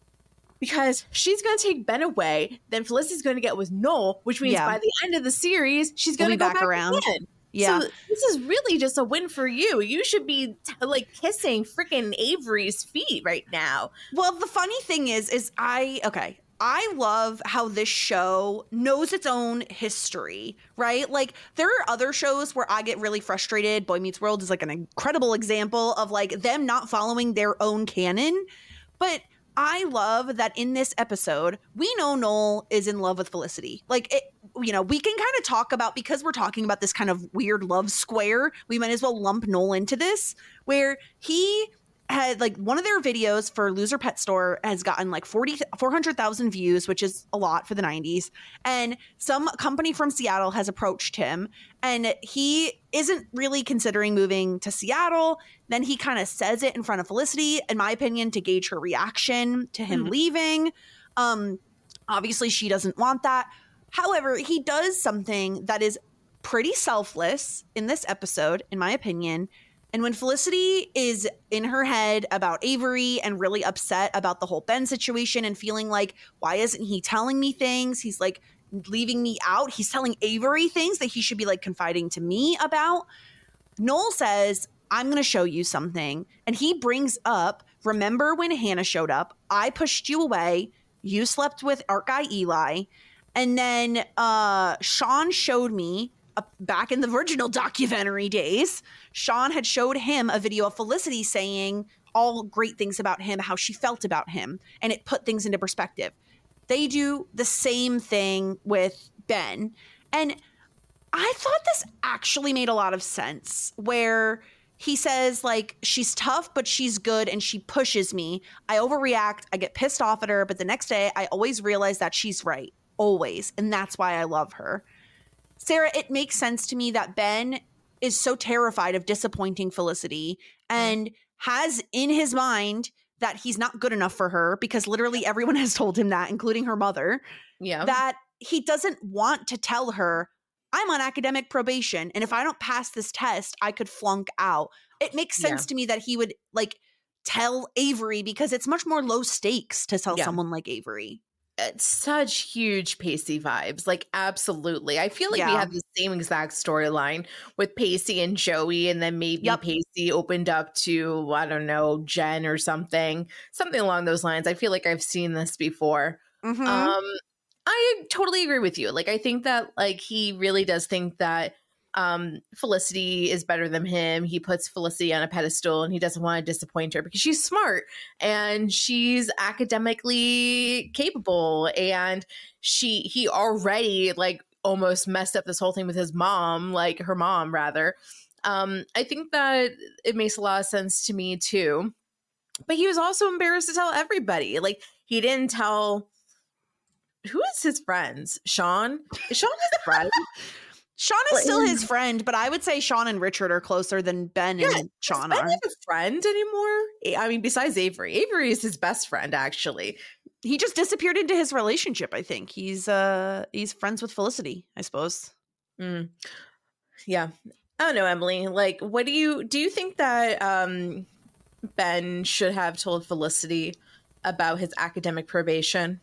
S5: Because she's going to take Ben away, then Felicity's going to get with Noel, which means
S4: Yeah.
S5: by the end of the series, she's going
S4: We'll
S5: to
S4: be
S5: go
S4: back
S5: back
S4: around.
S5: again.
S4: Yeah.
S5: So this is really just a win for you. You should be t- like kissing freaking Avery's feet right now.
S4: Well, the funny thing is, is I, okay, I love how this show knows its own history, right? Like, there are other shows where I get really frustrated. Boy Meets World is like an incredible example of like them not following their own canon. But I love that in this episode, we know Noel is in love with Felicity. Like, it, you know, we can kind of talk about, because we're talking about this kind of weird love square, we might as well lump Noel into this, where he had like one of their videos for Loser Pet Store has gotten like forty, four hundred thousand views, which is a lot for the nineties. And some company from Seattle has approached him and he isn't really considering moving to Seattle. Then he kind of says it in front of Felicity, in my opinion, to gauge her reaction to him
S5: Mhm.
S4: leaving. Um, obviously she doesn't want that. However, he does something that is pretty selfless in this episode, in my opinion. And when Felicity is in her head about Avery and really upset about the whole Ben situation and feeling like, why isn't he telling me things? He's like leaving me out. He's telling Avery things that he should be like confiding to me about. Noel says, I'm going to show you something. And he brings up, remember when Hannah showed up? I pushed you away. You slept with art guy Eli. And then uh, Sean showed me uh, back in the original documentary days, Sean had showed him a video of Felicity saying all great things about him, how she felt about him, and it put things into perspective. They do the same thing with Ben. And I thought this actually made a lot of sense, where he says, like, she's tough, but she's good and she pushes me. I overreact. I get pissed off at her. But the next day, I always realize that she's right. Always. And that's why I love her. Sarah, it makes sense to me that Ben is so terrified of disappointing Felicity and has in his mind that he's not good enough for her, because literally everyone has told him that, including her mother.
S5: Yeah.
S4: That he doesn't want to tell her, I'm on academic probation, and if I don't pass this test, I could flunk out. It makes sense
S5: Yeah.
S4: to me that he would like tell Avery, because it's much more low stakes to tell
S5: Yeah.
S4: someone like Avery.
S5: It's such huge Pacey vibes. Like, absolutely. I feel like we
S4: Yeah.
S5: have the same exact storyline with Pacey and Joey, and then maybe
S4: Yep.
S5: Pacey opened up to, I don't know, Jen or something, something along those lines. I feel like I've seen this before.
S4: Mhm.
S5: Um, I totally agree with you. Like, I think that, like, he really does think that um, Felicity is better than him. He puts Felicity on a pedestal, and he doesn't want to disappoint her because she's smart and she's academically capable, and she he already like almost messed up this whole thing with his mom, like her mom rather. Um, I think that it makes a lot of sense to me too. But he was also embarrassed to tell everybody. Like, he didn't tell. Who is his friends? Sean? Is Sean his friend?
S4: Sean is still his friend, but I would say Sean and Richard are closer than Ben
S5: Yeah,
S4: and Sean
S5: Does Ben
S4: are.
S5: have a friend anymore? I mean, besides Avery. Avery is his best friend, actually.
S4: He just disappeared into his relationship, I think. He's uh he's friends with Felicity, I suppose.
S5: Mm. Yeah. I don't know, Emily. Like, what do you do you think that um, Ben should have told Felicity about his academic probation?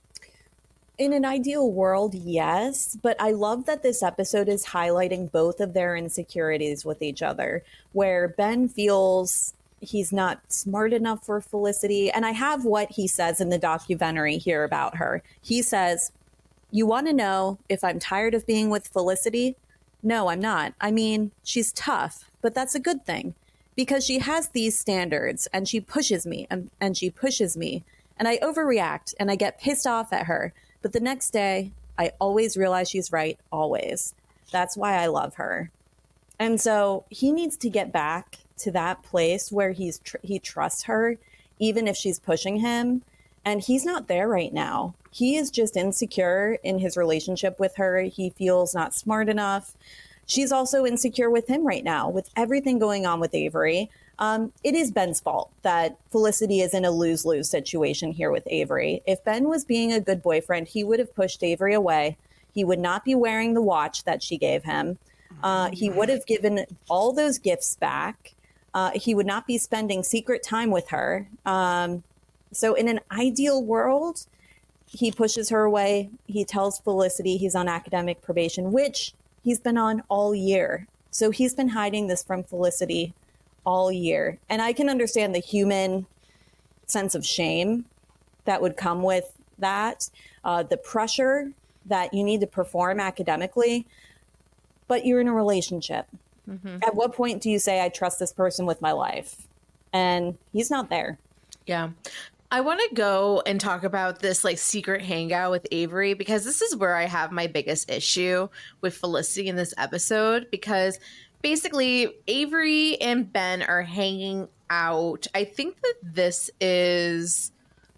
S6: In an ideal world, yes, but I love that this episode is highlighting both of their insecurities with each other, where Ben feels he's not smart enough for Felicity. And I have what he says in the documentary here about her. He says, "You want to know if I'm tired of being with Felicity? No, I'm not. I mean, she's tough, but that's a good thing because she has these standards and she pushes me and, and she pushes me and I overreact and I get pissed off at her. But the next day, I always realize she's right, always. That's why I love her." And so he needs to get back to that place where he's tr- he trusts her, even if she's pushing him. And he's not there right now. He is just insecure in his relationship with her. He feels not smart enough. She's also insecure with him right now, with everything going on with Avery. Um, it is Ben's fault that Felicity is in a lose-lose situation here with Avery. If Ben was being a good boyfriend, he would have pushed Avery away. He would not be wearing the watch that she gave him. Uh, he would have given all those gifts back. Uh, he would not be spending secret time with her. Um, so in an ideal world, he pushes her away. He tells Felicity he's on academic probation, which he's been on all year. So he's been hiding this from Felicity all year. And I can understand the human sense of shame that would come with that, uh, the pressure that you need to perform academically, but you're in a relationship. Mm-hmm. At what point do you say, I trust this person with my life? And he's not there.
S5: Yeah. I want to go and talk about this like secret hangout with Avery, because this is where I have my biggest issue with Felicity in this episode, because basically Avery and Ben are hanging out. I think that this is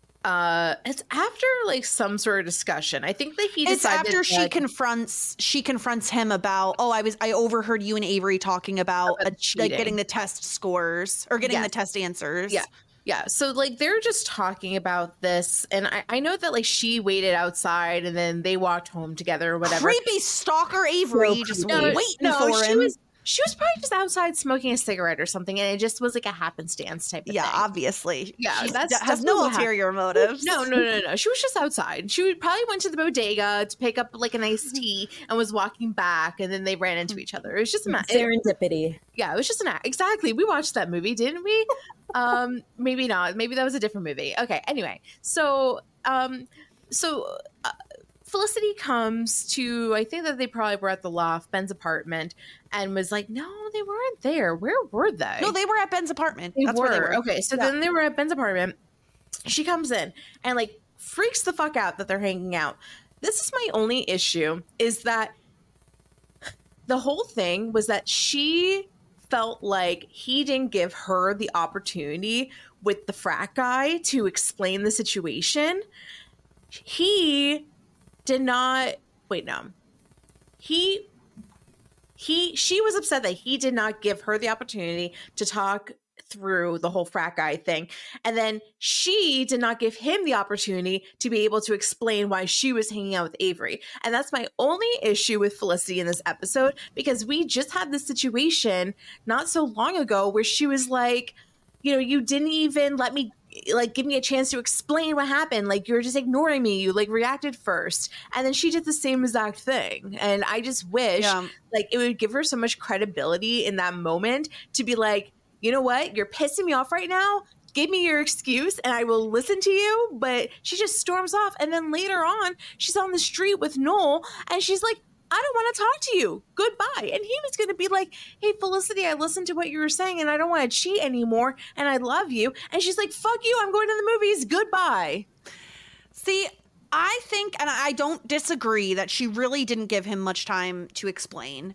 S5: uh it's after like some sort of discussion. I think that he
S4: It's
S5: decided
S4: after she
S5: that-
S4: confronts she confronts him about, oh, I was I overheard you and Avery talking about,
S5: About
S4: a, like
S5: cheating.
S4: getting the test scores or getting
S5: Yes.
S4: the test answers.
S5: Yeah. Yeah. So like they're just talking about this. And I, I know that like she waited outside and then they walked home together or whatever.
S4: Creepy stalker Avery
S6: So
S4: just
S6: creepy.
S4: waiting
S5: no,
S4: for
S5: she
S4: him.
S5: was she was probably just outside smoking a cigarette or something, and it just was like a happenstance type of
S4: Yeah,
S5: thing.
S4: obviously.
S5: Yeah,
S4: She
S5: that's-
S4: d-
S5: that's
S4: has no
S5: what happened.
S4: ulterior motives.
S5: No, no, no, no. She was just outside. She would probably went to the bodega to pick up like an iced tea and was walking back, and then they ran into each other. It was just a ma- it-
S6: Serendipity.
S5: yeah, it was just an act. Exactly. We watched that movie, didn't we? um, maybe not. Maybe that was a different movie. Okay. Anyway, so um, so uh, Felicity comes to, I think that they probably were at the loft, Ben's apartment, and was like, no, they weren't there. Where were they?
S4: No, they were at Ben's apartment.
S5: They
S4: That's
S5: were.
S4: where they were.
S5: Okay, so
S4: Yeah.
S5: then they were at Ben's apartment. She comes in and like freaks the fuck out that they're hanging out. This is my only issue, is that the whole thing was that she felt like he didn't give her the opportunity with the frat guy to explain the situation. He did not wait no he he she was upset that he did not give her the opportunity to talk through the whole frat guy thing, and then she did not give him the opportunity to be able to explain why she was hanging out with Avery. And that's my only issue with Felicity in this episode, because we just had this situation not so long ago where she was like, you know, you didn't even let me like give me a chance to explain what happened. Like, you're just ignoring me. You like reacted first. And then she did the same exact thing. And I just wish
S4: Yeah.
S5: like it would give her so much credibility in that moment to be like, you know what? You're pissing me off right now. Give me your excuse and I will listen to you. But she just storms off. And then later on, she's on the street with Noel and she's like, I don't want to talk to you. Goodbye. And he was going to be like, hey, Felicity, I listened to what you were saying and I don't want to cheat anymore. And I love you. And she's like, fuck you. I'm going to the movies. Goodbye.
S4: See, I think, and I don't disagree, that she really didn't give him much time to explain.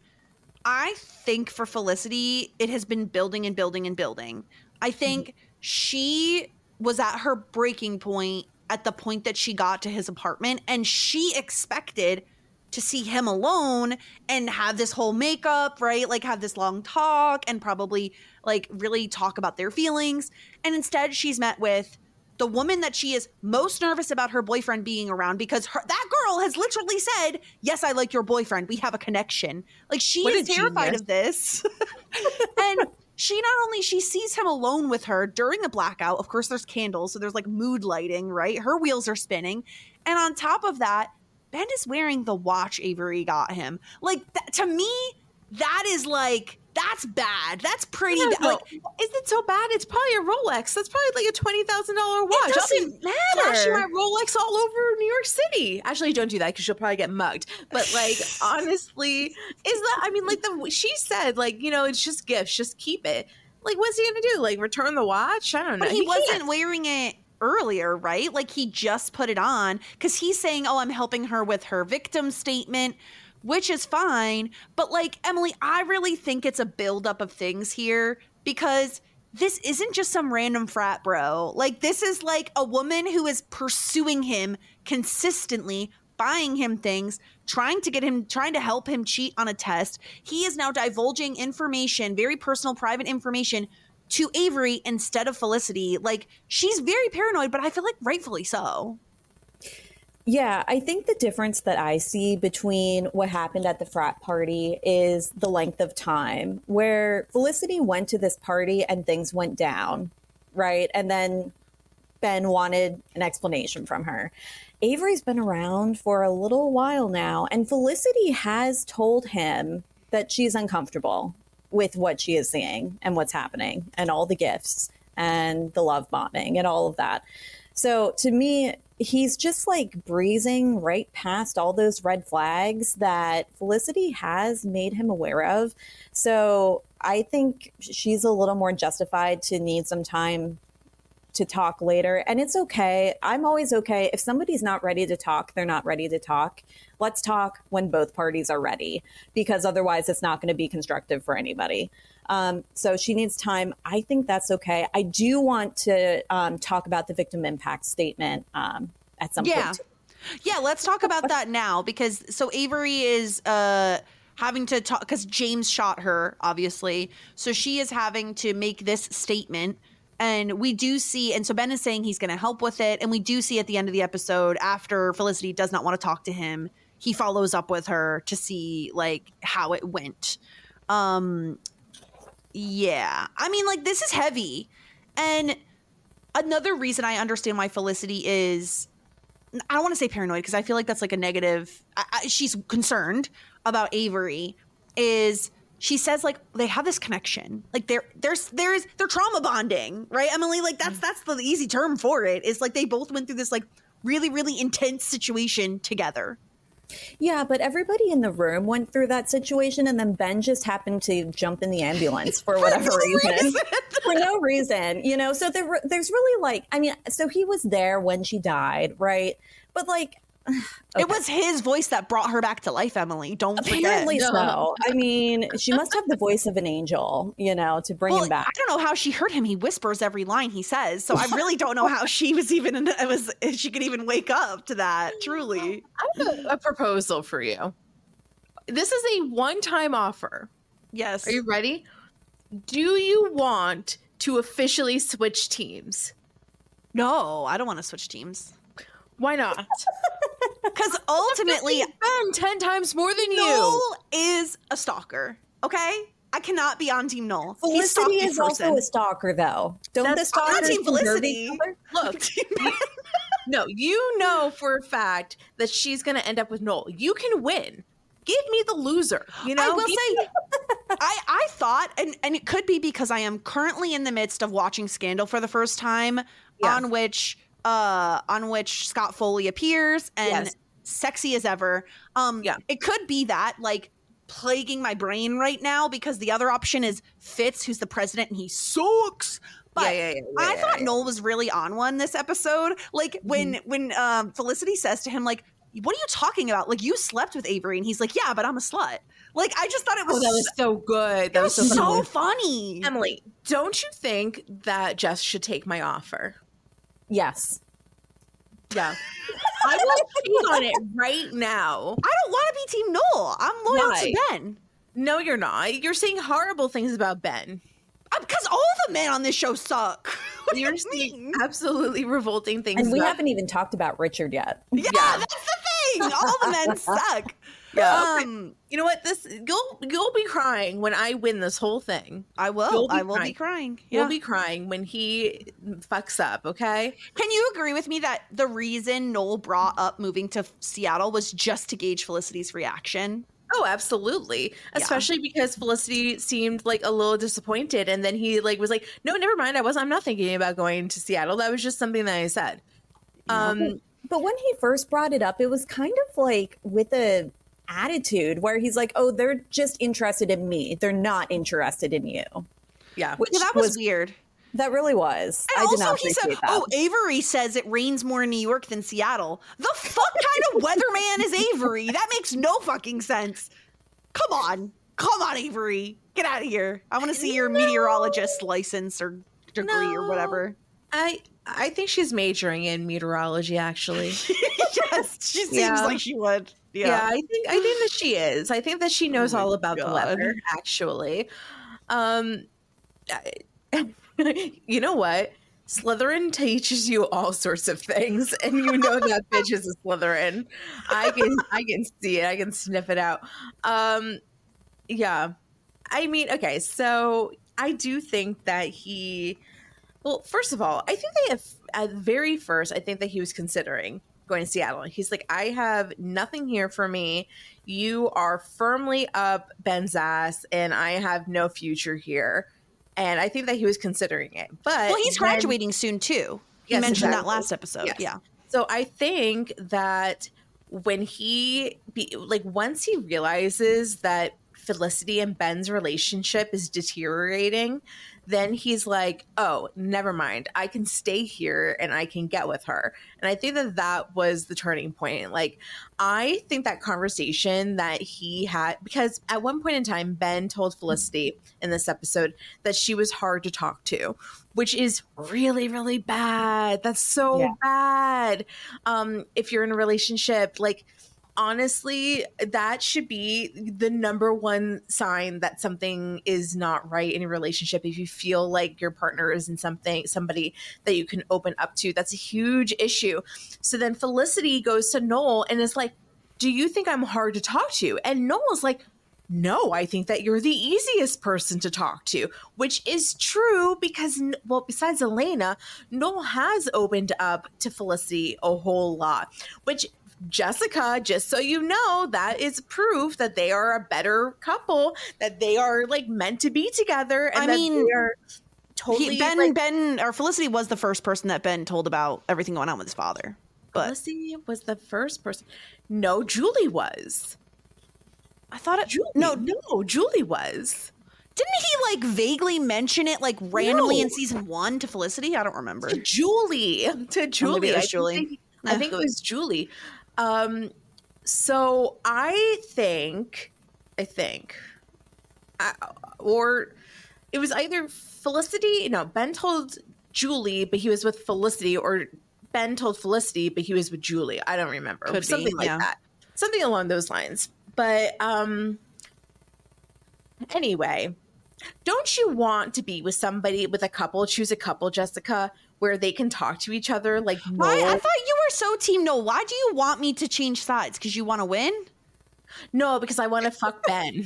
S4: I think for Felicity, it has been building and building and building. I think mm-hmm. she was at her breaking point at the point that she got to his apartment, and she expected to see him alone and have this whole makeup, right? Like have this long talk and probably like really talk about their feelings. And instead she's met with the woman that she is most nervous about her boyfriend being around, because her, that girl has literally said, yes, I like your boyfriend. We have a connection. Like she
S5: What
S4: is
S5: a
S4: terrified
S5: genius.
S4: of this. And she not only, she sees him alone with her during the blackout. Of course, there's candles. So there's like mood lighting, right? Her wheels are spinning. And on top of that, Ben is wearing the watch Avery got him. Like, th- to me, that is like, that's bad. That's pretty
S5: No,
S4: bad.
S5: no.
S4: Like,
S5: Is it so bad? It's probably a Rolex. That's probably like a twenty thousand dollars watch.
S4: it doesn't
S5: I'll be flashing my
S4: matter.
S5: Rolex all over New York City. Actually, don't do that because you'll probably get mugged. But like, honestly, is that, I mean, like the, she said, like, you know, it's just gifts, just keep it. Like, what's he going to do? Like, return the watch? I don't know.
S4: But he, wasn't
S5: can't.
S4: wearing it earlier, right? Like he just put it on because he's saying, oh, I'm helping her with her victim statement, which is fine. But like, Emily, I really think it's a buildup of things here, because this isn't just some random frat bro. Like, this is like a woman who is pursuing him consistently, buying him things, trying to get him, trying to help him cheat on a test. He is now divulging information, very personal, private information, to Avery instead of Felicity. Like, she's very paranoid, but I feel like rightfully so.
S6: Yeah, I think the difference that I see between what happened at the frat party is the length of time, where Felicity went to this party and things went down, right? And then Ben wanted an explanation from her. Avery's been around for a little while now, and Felicity has told him that she's uncomfortable with what she is seeing and what's happening and all the gifts and the love bombing and all of that. So to me, he's just like breezing right past all those red flags that Felicity has made him aware of. So I think she's a little more justified to need some time to talk later. And it's okay. I'm always okay. If somebody's not ready to talk, they're not ready to talk. Let's talk when both parties are ready, because otherwise it's not going to be constructive for anybody. Um, so she needs time. I think that's okay. I do want to um, talk about the victim impact statement um, at some
S4: Yeah.
S6: point.
S4: Yeah, let's talk about that now, because so Avery is uh, having to talk because James shot her, obviously. So she is having to make this statement. And we do see, and so Ben is saying he's going to help with it. And we do see at the end of the episode, after Felicity does not want to talk to him, he follows up with her to see like how it went. Um, yeah, I mean, like, this is heavy. And another reason I understand why Felicity is, I don't want to say paranoid, because I feel like that's like a negative. I, I, she's concerned about Avery, is she says like they have this connection, like they're there's there's they're trauma bonding, right, Emily? Like that's that's the easy term for it. Is like they both went through this like really, really intense situation together.
S6: Yeah, but everybody in the room went through that situation, and then Ben just happened to jump in the ambulance for whatever
S4: no
S6: reason.
S4: reason.
S6: For no reason, you know? So there, there's really like, I mean, so he was there when she died, right? But like, okay.
S4: It was his voice that brought her back to life, Emily. Don't
S6: Apparently
S4: forget.
S6: so. I mean, she must have the voice of an angel, you know, to bring
S4: Well,
S6: him back.
S4: I don't know how she heard him. He whispers every line he says. So I really don't know how she was even, in, it was, if she could even wake up to that, truly.
S5: I have a, a proposal for you. This is a one-time offer.
S4: Yes.
S5: Are you ready? Do you want to officially switch teams?
S4: No, I don't want to switch teams.
S5: Why not?
S4: Because ultimately,
S5: Ben ten times more than you.
S4: Noel is a stalker. Okay, I cannot be on Team Noel. He's
S6: Felicity
S4: stalking
S6: is also
S4: person.
S6: a stalker, though. Don't
S5: That's-
S6: the
S4: I'm not
S6: stalkers
S4: Team
S6: deserve
S4: Felicity.
S6: each other?
S5: Look, no, you know for a fact that she's going to end up with Noel. You can win. Give me the loser. You know,
S4: I will
S5: Give-
S4: say, I, I thought, and, and it could be because I am currently in the midst of watching Scandal for the first time,
S5: Yeah.
S4: on which uh on which Scott Foley appears and
S5: Yes.
S4: sexy as ever. Um,
S5: Yeah.
S4: it could be that like plaguing my brain right now because the other option is Fitz, who's the president, and he sucks. But
S5: Yeah, yeah, yeah, yeah,
S4: I
S5: yeah,
S4: thought
S5: yeah.
S4: Noel was really on one this episode. Like when when um, Felicity says to him, like, "What are you talking about? Like you slept with Avery," and he's like, "Yeah, but I'm a slut." Like I just thought it was,
S5: Oh, that was so good. That
S4: it
S5: was,
S4: was
S5: so,
S4: so
S5: funny.
S4: funny.
S5: Emily, don't you think that Jess should take my offer?
S6: Yes.
S5: Yeah. I will cheat on it right now.
S4: I don't want to be Team Noel. I'm loyal
S5: Why?
S4: to Ben.
S5: No, you're not. You're saying horrible things about Ben.
S4: Because all the men on this show suck. What do
S5: You're
S4: you
S5: saying
S4: mean?
S5: absolutely revolting things.
S6: And we
S5: about-
S6: haven't even talked about Richard yet.
S4: Yeah,
S5: Yeah.
S4: that's the thing. All the men suck.
S5: Yeah.
S4: Um,
S5: You know what? This you'll you'll be crying when I win this whole thing.
S4: I will.
S5: You'll be
S4: I will
S5: crying.
S4: be crying.
S5: You'll
S4: Yeah.
S5: be crying when he fucks up. Okay.
S4: Can you agree with me that the reason Noel brought up moving to Seattle was just to gauge Felicity's reaction?
S5: Oh, absolutely. Especially because Felicity seemed like a little disappointed, and then he like was like, "No, never mind. I wasn't. I'm not thinking about going to Seattle. That was just something that I said." Um,
S6: But when he first brought it up, it was kind of like with a attitude where he's like, "Oh, they're just interested in me. They're not interested in you."
S5: yeah.
S6: Which
S4: Yeah, that was, weird.
S6: That really was.
S4: And
S6: I did
S4: also,
S6: not
S4: he
S6: appreciate
S4: said,
S6: that.
S4: "Oh, Avery says it rains more in New York than Seattle." The fuck kind of weatherman is Avery? That makes no fucking sense. Come on, come on, Avery, get out of here. I want to see your meteorologist license or degree or
S5: No.
S4: whatever.
S5: I I think she's majoring in meteorology. Actually,
S4: Yes, she seems
S5: Yeah.
S4: like she would.
S5: yeah.
S4: Yeah.
S5: I think I think that she is. I think that she knows
S4: Oh my
S5: all about the
S4: God.
S5: weather. Actually, um, I- you know what? Slytherin teaches you all sorts of things, and you know that bitch is a Slytherin. I can I can see it. I can sniff it out. Um, yeah. I mean, okay, so I do think that he. Well, first of all, I think they have at very first. I think that he was considering going to Seattle. He's like, I have nothing here for me. You are firmly up Ben's ass, and I have no future here. And I think that he was considering it. But
S4: Well, he's
S5: when-
S4: graduating soon too. He
S5: Yes,
S4: mentioned that
S5: exactly.
S4: last episode.
S5: Yes.
S4: Yeah.
S5: So I think that when he be like once he realizes that Felicity and Ben's relationship is deteriorating, then he's like, oh, never mind. I can stay here and I can get with her. And I think that that was the turning point. Like, I think that conversation that he had, because at one point in time, Ben told Felicity in this episode that she was hard to talk to, which is really, really bad. That's so
S6: Yeah.
S5: bad. Um, if you're in a relationship, like, honestly, that should be the number one sign that something is not right in a relationship. If you feel like your partner isn't something, somebody that you can open up to, that's a huge issue. So then Felicity goes to Noel and is like, do you think I'm hard to talk to? And Noel's like, no, I think that you're the easiest person to talk to, which is true because, well, besides Elena, Noel has opened up to Felicity a whole lot, which Jessica, just so you know, that is proof that they are a better couple, that they are like meant to be together. And
S4: I
S5: that
S4: mean,
S5: they are totally
S4: He, Ben,
S5: like,
S4: Ben, or Felicity was the first person that Ben told about everything going on with his father. But
S5: Felicity was the first person. No, Julie was.
S4: I thought it.
S5: Julie,
S4: No,
S5: no, Julie was.
S4: didn't he like vaguely mention it like randomly
S5: No.
S4: in season one to Felicity? I don't remember.
S5: To Julie. To Julie.
S4: it was
S5: I
S4: Julie.
S5: Think, I think it was Julie. Um, so I think, I think, I, or it was either Felicity. No, Ben told Julie, but he was with Felicity, or Ben told Felicity, but he was with Julie. I don't remember.
S4: Could
S5: Something
S4: be,
S5: like
S4: yeah.
S5: that. Something along those lines. But um, anyway, don't you want to be with somebody, with a couple, choose a couple, Jessica, where they can talk to each other like
S4: Why? I
S5: Noel?
S4: thought you were so team no. Why do you want me to change sides? Because you want to win?
S5: No, because I want to fuck Ben.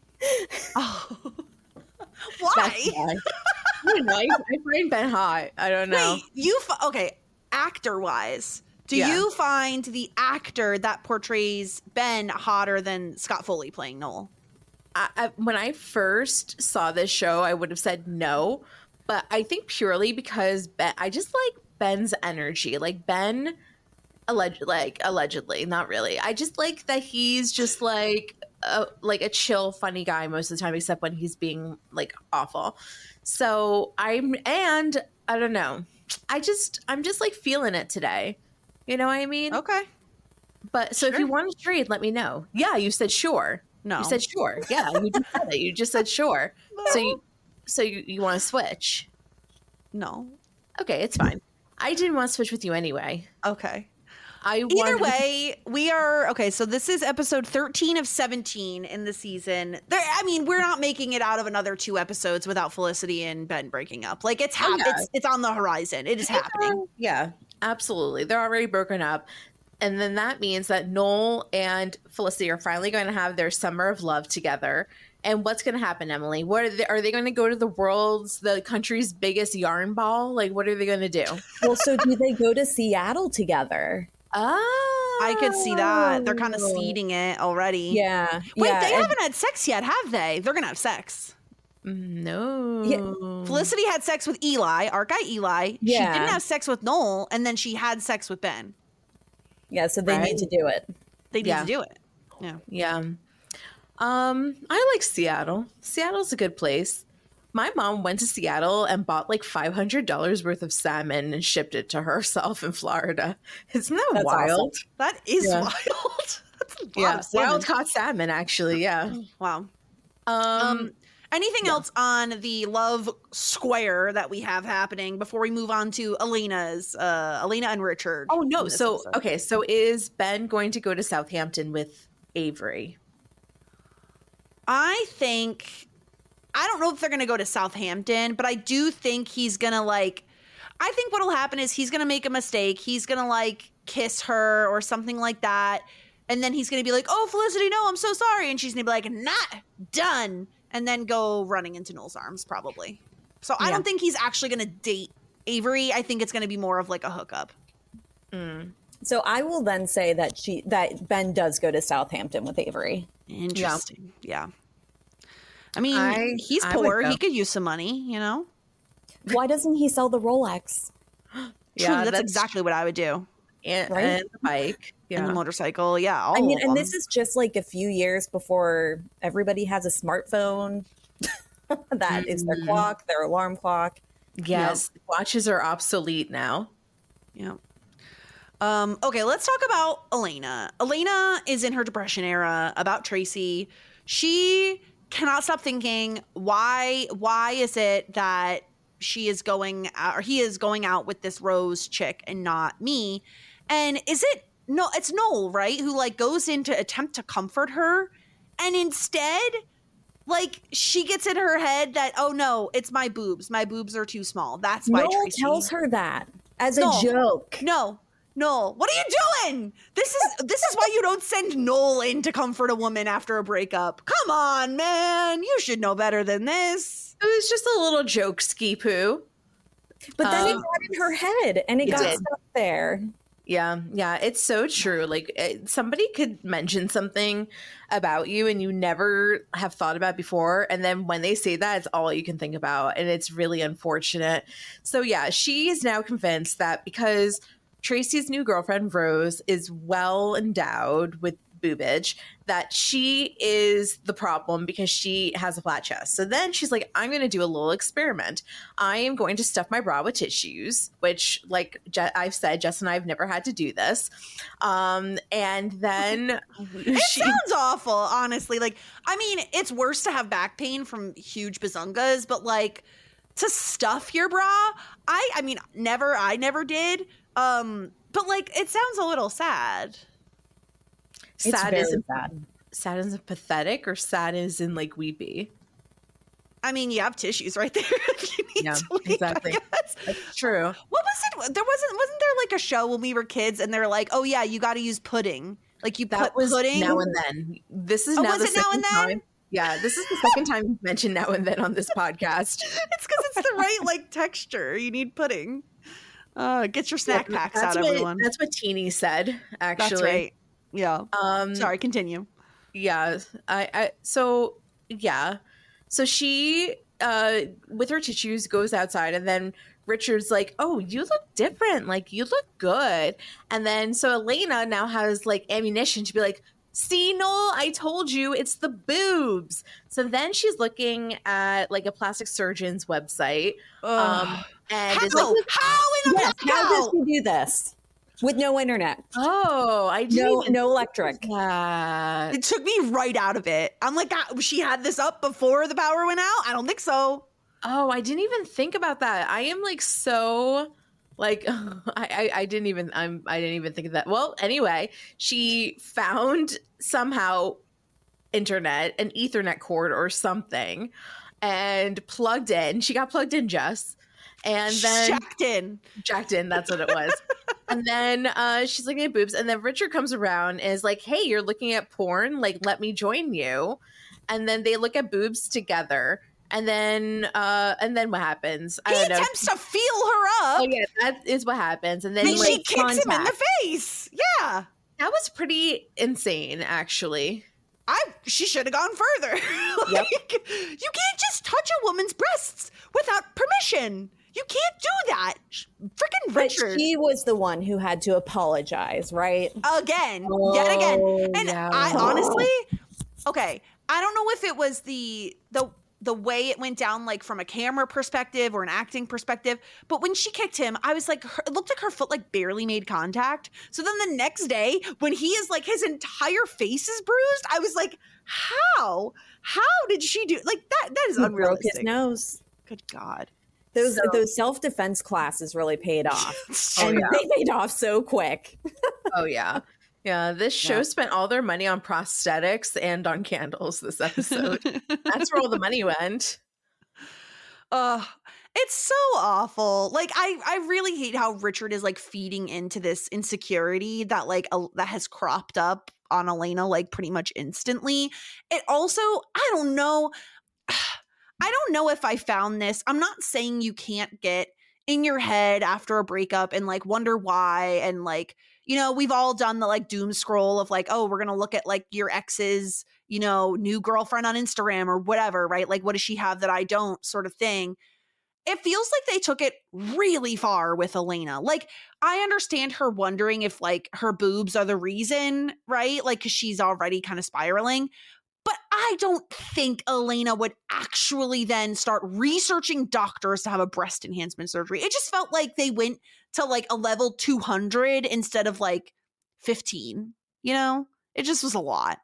S4: Oh.
S5: That's
S4: Why?
S5: why. I don't know. I, I find Ben hot. I don't know.
S4: Wait, you fi- okay? Actor wise, do
S5: Yeah.
S4: you find the actor that portrays Ben hotter than Scott Foley playing Noel?
S5: I, I, when I first saw this show, I would have said no, but I think purely because Ben, I just like Ben's energy. Like Ben, alleged, like allegedly, not really. I just like that he's just like a, like a chill, funny guy most of the time, except when he's being like awful. So I'm, and I don't know. I just, I'm just like feeling it today. You know what I mean?
S4: Okay.
S5: But so if
S4: Sure.
S5: you want to trade, let me know. Yeah, you said sure.
S4: No.
S5: You said sure. Yeah, you just said it. You just said sure. So you so you, you want to switch.
S4: No.
S5: Okay, it's fine. I didn't want to switch with you anyway.
S4: Okay.
S5: I
S4: Either
S5: wanted-
S4: way, we are okay. So this is episode thirteen of seventeen in the season. There, I mean, we're not making it out of another two episodes without Felicity and Ben breaking up. Like it's hap-
S5: Oh, yeah.
S4: it's it's on the horizon. It is happening.
S5: Yeah, absolutely. They're already broken up. And then that means that Noel and Felicity are finally going to have their summer of love together. And what's going to happen, Emily? What are they, are they going to go to the world's, the country's biggest yarn ball? Like, what are they going to do?
S6: Well, so do they go to Seattle together?
S5: Oh,
S4: I could see that. They're kind of seeding it already.
S6: Yeah.
S4: Wait,
S6: yeah.
S4: they
S6: and-
S4: haven't had sex yet, have they? They're gonna have sex.
S5: No.
S6: Yeah.
S4: Felicity had sex with Eli, our guy Eli. She
S6: Yeah.
S4: didn't have sex with Noel, and then she had sex with Ben.
S6: yeah, so they
S5: Right.
S6: need to do it.
S4: They need
S5: Yeah.
S4: to do it. Yeah.
S5: Yeah. Um, I like Seattle. Seattle's a good place. My mom went to Seattle and bought like five hundred dollars worth of salmon and shipped it to herself in Florida. Isn't that
S6: That's
S5: wild?
S4: That is
S5: Yeah.
S4: wild. That's a lot
S5: Yeah.
S4: of salmon.
S5: Wild caught salmon, actually. Yeah.
S4: Wow.
S5: Um,
S4: Um, anything else on the love square that we have happening before we move on to Elena's, uh, Elena and Richard?
S5: oh, no.
S4: in this
S5: So,
S4: episode?
S5: okay. So is Ben going to go to Southampton with Avery?
S4: I think, I don't know if they're going to go to Southampton, but I do think he's going to like, I think what'll happen is he's going to make a mistake. He's going to like kiss her or something like that. And then he's going to be like, oh, Felicity, no, I'm so sorry. And she's going to be like, not done. And then go running into Noel's arms, probably. So I
S5: Yeah.
S4: don't think he's actually going to date Avery. I think it's going to be more of like a hookup.
S6: So I will then say that she that Ben does go to Southampton with Avery.
S4: Interesting. Yeah. I mean,
S5: I-
S4: he's
S5: I would
S4: poor.
S5: go.
S4: He could use some money, you know?
S6: Why doesn't he sell the Rolex?
S4: True,
S5: Yeah,
S4: that's,
S5: that's
S4: exactly what I would do.
S5: And,
S6: Right?
S5: and the bike.
S4: And
S5: Yeah.
S4: the motorcycle, yeah. All
S6: I mean,
S4: of
S6: and
S4: them.
S6: this is just like a few years before everybody has a smartphone. That is their clock, their alarm clock.
S5: Yes. Watches are obsolete now.
S4: Yeah. Um, okay, let's talk about Elena. Elena is in her depression era about Tracy. She cannot stop thinking, why why is it that she is going out, or he is going out with this Rose chick and not me? And is it no, it's Noel, right? Who like goes in to attempt to comfort her, and instead, like, she gets in her head that, oh no, it's my boobs. My boobs are too small. That's why
S6: Noel
S4: Tracy
S6: tells her that as
S4: No.
S6: a joke.
S4: No, no. What are you doing? This is this is why you don't send Noel in to comfort a woman after a breakup. Come on, man. You should know better than this.
S5: It was just a little joke, ski poo.
S6: But then it
S5: Um,
S6: got in her head and it,
S5: it
S6: got
S5: did.
S6: stuck there.
S5: Yeah, yeah, it's so true. Like it, somebody could mention something about you and you never have thought about before, and then when they say that, it's all you can think about, and it's really unfortunate. So yeah, she is now convinced that because Tracy's new girlfriend, Rose, is well endowed with boobage, that she is the problem because she has a flat chest. So then she's like, I'm going to do a little experiment. I am going to stuff my bra with tissues, which, like Je- I've said, Jess and I have never had to do this. Um, and then
S4: it
S5: she-
S4: sounds awful, honestly. Like, I mean, it's worse to have back pain from huge bazungas, but like to stuff your bra, I, I mean, never, I never did. Um, but like, it sounds a little sad.
S6: It's
S5: sad
S6: very
S5: is
S6: sad.
S5: sad is pathetic, or sad is in like weepy.
S4: I mean, you have tissues right there. If you need
S5: Yeah,
S4: to leave,
S5: exactly.
S4: I guess.
S5: That's true.
S4: What was it? There wasn't wasn't there like a show when we were kids, and they're like, "Oh yeah, you got to use pudding." Like you
S5: That
S4: put
S5: was
S4: pudding.
S5: Now and Then. This is
S4: Oh,
S5: now
S4: was
S5: the
S4: it Now
S5: second
S4: and Then?
S5: time. Yeah, this is the second time you've mentioned Now and Then on this podcast.
S4: It's because it's the right like texture. You need pudding. Uh, get your snack
S5: Yeah,
S4: packs
S5: that's
S4: out,
S5: what,
S4: everyone.
S5: That's what Teeny said, actually.
S4: That's right. Yeah.
S5: Um,
S4: Sorry, continue.
S5: Yeah. I, I so yeah. So she uh with her tissues goes outside, and then Richard's like, "Oh, you look different. Like, you look good." And then so Elena now has like ammunition to be like, "See, Noel, I told you, it's the boobs." So then she's looking at like a plastic surgeon's website. Um and
S4: How?
S5: is like,
S4: How in a
S6: Yes, how does
S4: blackout?
S6: she do this with no internet,
S5: "Oh, I didn't
S6: no
S5: even
S6: no electric?"
S5: think that."
S4: It took me right out of it. I'm like, ah, she had this up before the power went out? I don't think so.
S5: Oh, I didn't even think about that. I am like so like I, I I didn't even I'm I didn't even think of that. Well, anyway, she found somehow internet, an Ethernet cord or something, and plugged in. She got plugged in, Jess. And then
S4: Checked in.
S5: jacked in, that's what it was. And then uh she's looking at boobs, and then Richard comes around and is like, "Hey, you're looking at porn, like let me join you." And then they look at boobs together. And then, uh, and then what happens? I
S4: He
S5: don't know.
S4: attempts to feel her up.
S5: Oh yeah, that is what happens. And then
S4: and
S5: he,
S4: she
S5: like,
S4: kicks him in the
S6: contact.
S4: face. Yeah.
S5: that was pretty insane, actually.
S4: I she should have gone further. like, you can't just touch a woman's breasts without permission. You can't do that. Freaking
S6: But
S4: Richard.
S6: she was the one who had to apologize, right?
S4: Again. yet again.
S5: Oh,
S4: And
S5: yeah.
S4: I honestly, okay, I don't know if it was the the the way it went down, like from a camera perspective or an acting perspective, but when she kicked him, I was like, her, it looked like her foot like barely made contact. So then the next day, when he is like his entire face is bruised, I was like, how? How did she do like that? That is
S6: He broke
S4: unrealistic.
S6: his nose.
S4: Good God.
S6: Those
S5: So-
S6: those self defense classes really paid off,
S5: Oh,
S6: and
S5: yeah.
S6: they paid off so quick.
S5: Oh yeah. Yeah, this show
S4: Yeah.
S5: spent all their money on prosthetics and on candles this episode. That's where all the money went.
S4: Uh, it's so awful. Like I, I really hate how Richard is like feeding into this insecurity that like a, that has cropped up on Elena like pretty much instantly. It also, I don't know, I don't know if I found this. I'm not saying you can't get in your head after a breakup and like wonder why, and like, you know, we've all done the like doom scroll of like, oh, we're gonna look at like your ex's, you know, new girlfriend on Instagram or whatever, right? Like, what does she have that I don't, sort of thing. It feels like they took it really far with Elena. Like, I understand her wondering if like her boobs are the reason, right? Like, because she's already kind of spiraling. But I don't think Elena would actually then start researching doctors to have a breast enhancement surgery. It just felt like they went to like a level two hundred instead of like fifteen, you know? It just was a lot.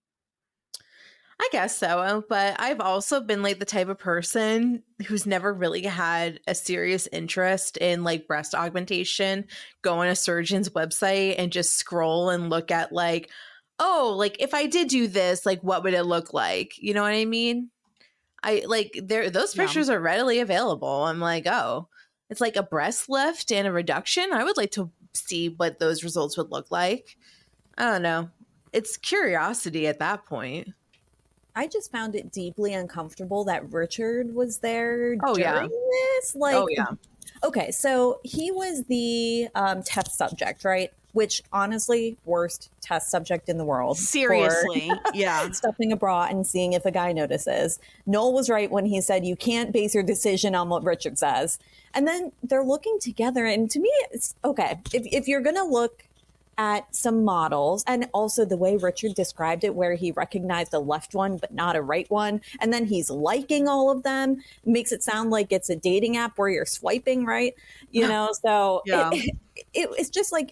S5: I guess so, but I've also been like the type of person who's never really had a serious interest in like breast augmentation, go on a surgeon's website and just scroll and look at like, oh, like if I did do this, like what would it look like? You know what I mean? I like there those
S4: Yeah.
S5: pictures are readily available. I'm like, oh, it's like a breast lift and a reduction. I would like to see what those results would look like. I don't know. It's curiosity at that point.
S6: I just found it deeply uncomfortable that Richard was there
S5: Oh,
S6: during
S5: yeah.
S6: this. Like,
S5: Oh, yeah.
S6: okay, so he was the um, test subject, right? which honestly, worst test subject in the world.
S4: Seriously. Yeah.
S6: Stuffing a bra and seeing if a guy notices. Noel was right when he said you can't base your decision on what Richard says. And then they're looking together. And to me, it's okay. If, if you're going to look at some models, and also the way Richard described it, where he recognized a left one but not a right one, and then he's liking all of them, makes it sound like it's a dating app where you're swiping, right? You know, so
S4: yeah.
S6: it, it, it's just like,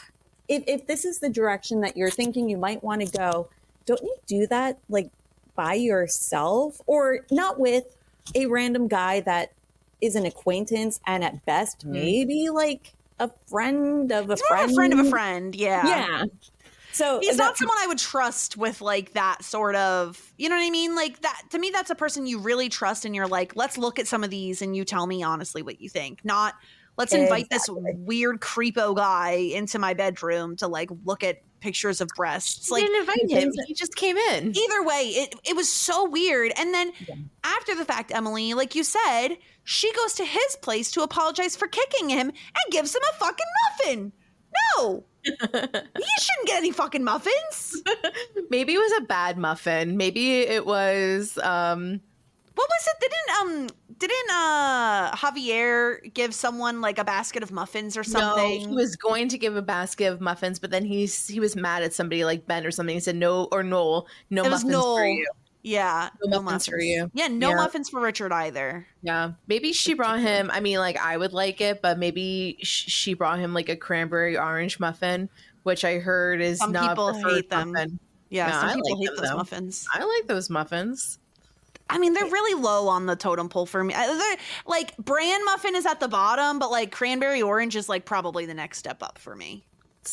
S6: if, if this is the direction that you're thinking you might want to go, don't you do that like by yourself, or not with a random guy that is an acquaintance and at best maybe like a friend of a
S4: He's
S6: friend.
S4: a friend of a friend, yeah.
S6: Yeah. So
S4: he's
S6: that-
S4: not someone I would trust with like that sort of, you know what I mean? Like that, to me, that's a person you really trust and you're like, let's look at some of these and you tell me honestly what you think. Not, let's invite
S6: Exactly.
S4: this weird creepo guy into my bedroom to like look at pictures of breasts. Like,
S5: He didn't invite him. He just came in.
S4: either way, it, it was so weird. And then after the fact, Emily, like you said, she goes to his place to apologize for kicking him and gives him a fucking muffin. No. He shouldn't get any fucking muffins.
S5: Maybe it was a bad muffin. Maybe it was um
S4: What was it? Didn't um didn't uh Javier give someone like a basket of muffins or something?
S5: No, he was going to give a basket of muffins, but then he's he was mad at somebody like Ben or something. He said no, or Noel, no
S4: It was
S5: muffins
S4: Noel.
S5: for you.
S4: Yeah,
S5: No muffins for you.
S4: Yeah, no
S5: Yeah.
S4: muffins for Richard either.
S5: Yeah, maybe she brought him. I mean, like I would like it, but maybe sh- she brought him like a cranberry orange muffin, which I heard is
S4: Some
S5: not
S4: people
S5: preferred
S4: hate them.
S5: muffin.
S4: Yeah,
S5: No,
S4: some
S5: I
S4: people
S5: like
S4: hate
S5: them,
S4: those
S5: though.
S4: muffins.
S5: I like those muffins.
S4: I mean, they're really low on the totem pole for me. Uh, they're- Like bran muffin is at the bottom, but like cranberry orange is like probably the next step up for me.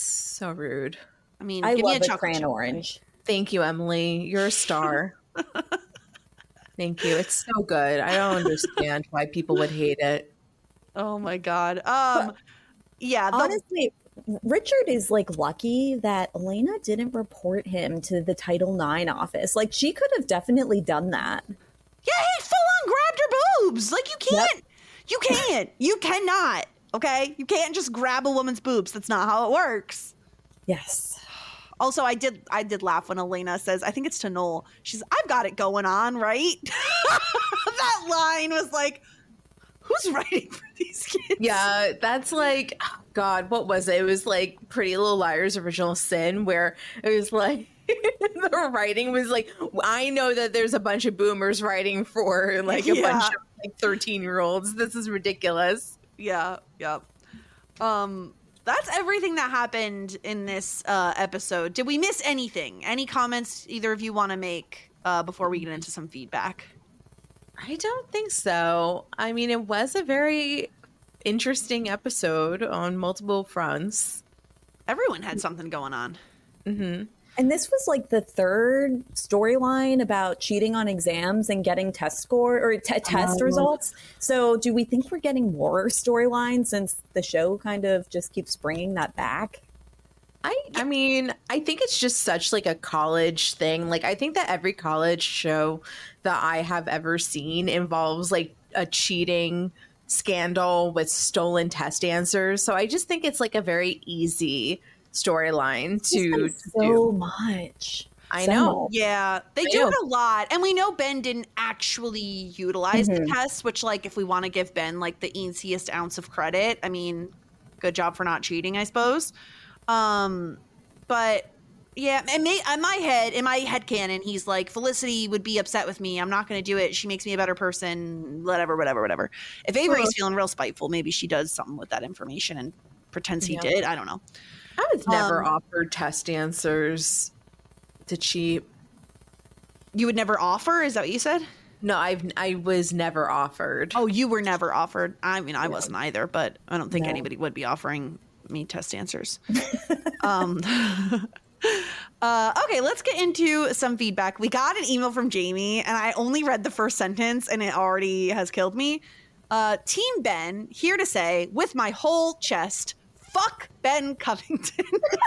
S5: So rude.
S4: I mean,
S6: I
S4: give me
S6: love
S4: a
S6: a
S4: chocolate
S6: cran
S4: chip.
S6: orange.
S5: Thank you, Emily. You're a star. Thank you. It's so good. I don't understand why people would hate it.
S4: Oh my god. Um, yeah. The,
S6: Honestly, Richard is like lucky that Elena didn't report him to the Title nine office. Like she could have definitely done that.
S4: Yeah, he full on grabbed her boobs. Like you can't, you can't, you cannot. Okay, you can't just grab a woman's boobs. That's not how it works.
S6: Yes.
S4: Also, I did, I did laugh when Elena says, I think it's to Noel. She's, I've got it going on, right? That line was like, who's writing for these kids?
S5: Yeah, that's like, God, what was it? It was like Pretty Little Liars Original Sin, where it was like, the writing was like, I know that there's a bunch of boomers writing for like a
S4: Yeah.
S5: bunch of like thirteen year olds. This is ridiculous.
S4: Yeah, yep. Um, that's everything that happened in this uh, episode. Did we miss anything? Any comments either of you want to make uh, before we get into some feedback?
S5: I don't think so. I mean, it was a very interesting episode on multiple fronts.
S4: Everyone had something going on.
S5: Mm-hmm.
S6: And this was like the third storyline about cheating on exams and getting test score or t- test
S5: Oh.
S6: results. So do we think we're getting more storylines since the show kind of just keeps bringing that back?
S5: I I mean, I think it's just such like a college thing. Like I think that every college show that I have ever seen involves like a cheating scandal with stolen test answers. So I just think it's like a very easy storyline to, to
S6: so
S5: do.
S6: much.
S5: I
S6: So
S5: know.
S6: much.
S4: Yeah, they
S5: I
S4: do
S5: know.
S4: it a lot. And we know Ben didn't actually utilize the test, which, like, if we want to give Ben, like, the easiest ounce of credit, I mean, good job for not cheating, I suppose. Um, but, yeah, in, may, in my head, in my head canon, he's like, Felicity would be upset with me. I'm not going to do it. She makes me a better person, whatever, whatever, whatever. If Avery's
S6: Well-
S4: feeling real spiteful, maybe she does something with that information and pretends he
S5: Yeah.
S4: did. I don't know.
S5: I was never
S4: Um,
S5: offered test answers to cheat.
S4: You would never offer? Is that what you said?
S5: No, I've I was never offered.
S4: Oh, you were never offered. I mean, I wasn't either, but I don't think
S6: No.
S4: anybody would be offering me test answers. um, uh, okay, let's get into some feedback. We got an email from Jamie, and I only read the first sentence, and it already has killed me. Uh, Team Ben, here to say, with my whole chest, fuck Ben Covington.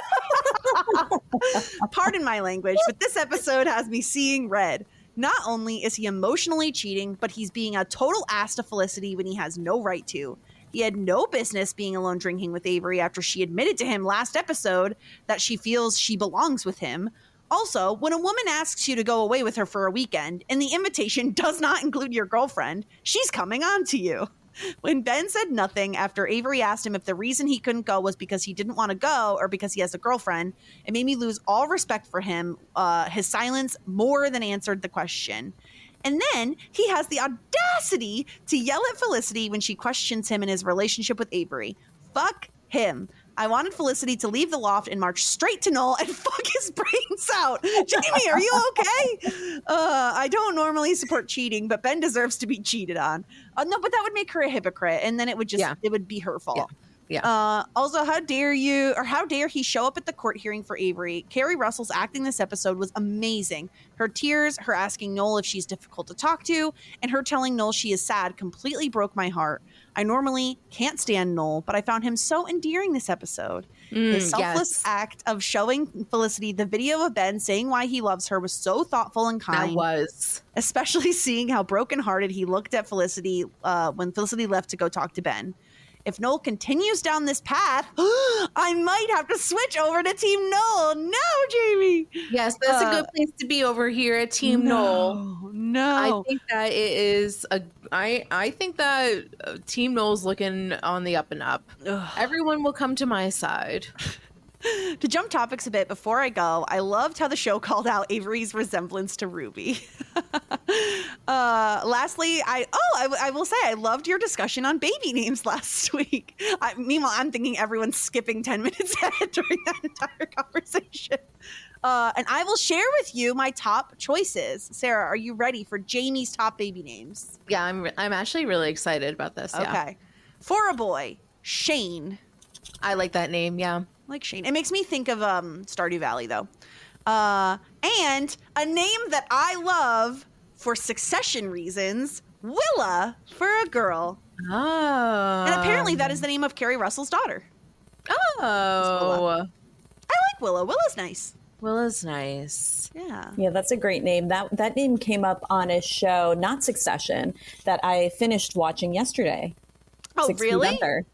S4: Pardon my language, but this episode has me seeing red. Not only is he emotionally cheating, but he's being a total ass to Felicity when he has no right to. He had no business being alone drinking with Avery after she admitted to him last episode that she feels she belongs with him. Also, when a woman asks you to go away with her for a weekend and the invitation does not include your girlfriend, she's coming on to you. When Ben said nothing after Avery asked him if the reason he couldn't go was because he didn't want to go or because he has a girlfriend, it made me lose all respect for him. Uh, his silence more than answered the question. And then he has the audacity to yell at Felicity when she questions him in his relationship with Avery. Fuck him. I wanted Felicity to leave the loft and march straight to Noel and fuck his brains out. Jamie, are you okay? Uh, I don't normally support cheating, but Ben deserves to be cheated on. Uh, no, but that would make her a hypocrite, and then it would just
S5: Yeah.
S4: it would be her fault.
S5: Yeah. Yeah.
S4: Uh, also, how dare you, or how dare he show up at the court hearing for Avery? Carrie Russell's acting this episode was amazing. Her tears, her asking Noel if she's difficult to talk to, and her telling Noel she is sad completely broke my heart. I normally can't stand Noel, but I found him so endearing this episode.
S5: Mm,
S4: His selfless
S5: yes.
S4: act of showing Felicity the video of Ben saying why he loves her was so thoughtful and kind.
S5: That was.
S4: Especially seeing how brokenhearted he looked at Felicity uh, when Felicity left to go talk to Ben. If Noel continues down this path, I might have to switch over to Team Noel. No, Jamie.
S5: Yes, that's
S4: Uh,
S5: a good place to be over here at Team Noel.
S4: No.
S5: I think that it is a. I I think that uh, Team Noel's looking on the up and up.
S4: Ugh.
S5: Everyone will come to my side.
S4: To jump topics a bit before I go, I loved how the show called out Avery's resemblance to Ruby. uh, lastly, I oh, I, w- I will say I loved your discussion on baby names last week. I, meanwhile, I'm thinking everyone's skipping ten minutes ahead during that entire conversation. Uh, and I will share with you my top choices. Sarah, are you ready for Jamie's top baby names?
S5: Yeah, I'm. I'm actually really excited about this. Yeah.
S4: Okay. For a boy, Shane.
S5: I like that name. Yeah.
S4: Like Shane. It makes me think of um, Stardew Valley, though. Uh, and a name that I love for succession reasons, Willa for a girl.
S5: Oh.
S4: And apparently that is the name of Carrie Russell's daughter.
S5: Oh.
S4: I like Willa. Willa's nice.
S5: Willa's nice.
S4: Yeah.
S6: Yeah, that's a great name. That that name came up on a show, not Succession, that I finished watching yesterday.
S4: Oh,
S6: Six Feet
S4: really?
S6: Under.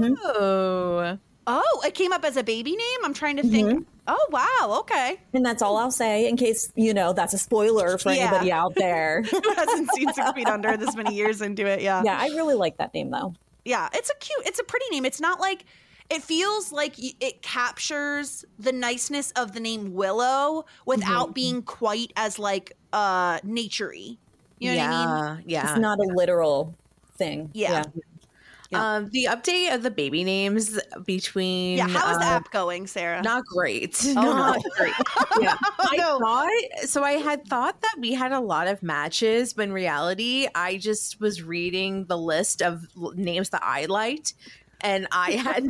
S5: Oh.
S4: Oh, it came up as a baby name? I'm trying to think. Oh, wow. Okay.
S6: And that's all I'll say in case, you know, that's a spoiler for
S4: Yeah.
S6: anybody out there.
S4: Who hasn't seen Six Feet Under this many years into it? Yeah.
S6: Yeah, I really like that name, though.
S4: Yeah, it's a cute, it's a pretty name. It's not like, it feels like y- it captures the niceness of the name Willow without being quite as like uh nature-y. You know
S5: yeah.
S4: what I mean?
S5: Yeah.
S6: It's not a literal thing.
S4: Yeah. Yeah.
S5: Um, the update of the baby names between
S4: Yeah, how is the
S5: uh,
S4: app going, Sarah?
S5: Not great.
S4: Oh,
S5: not
S4: no.
S5: great. Yeah. I
S4: no.
S5: thought so. I had thought that we had a lot of matches, but in reality, I just was reading the list of l- names that I liked, and I had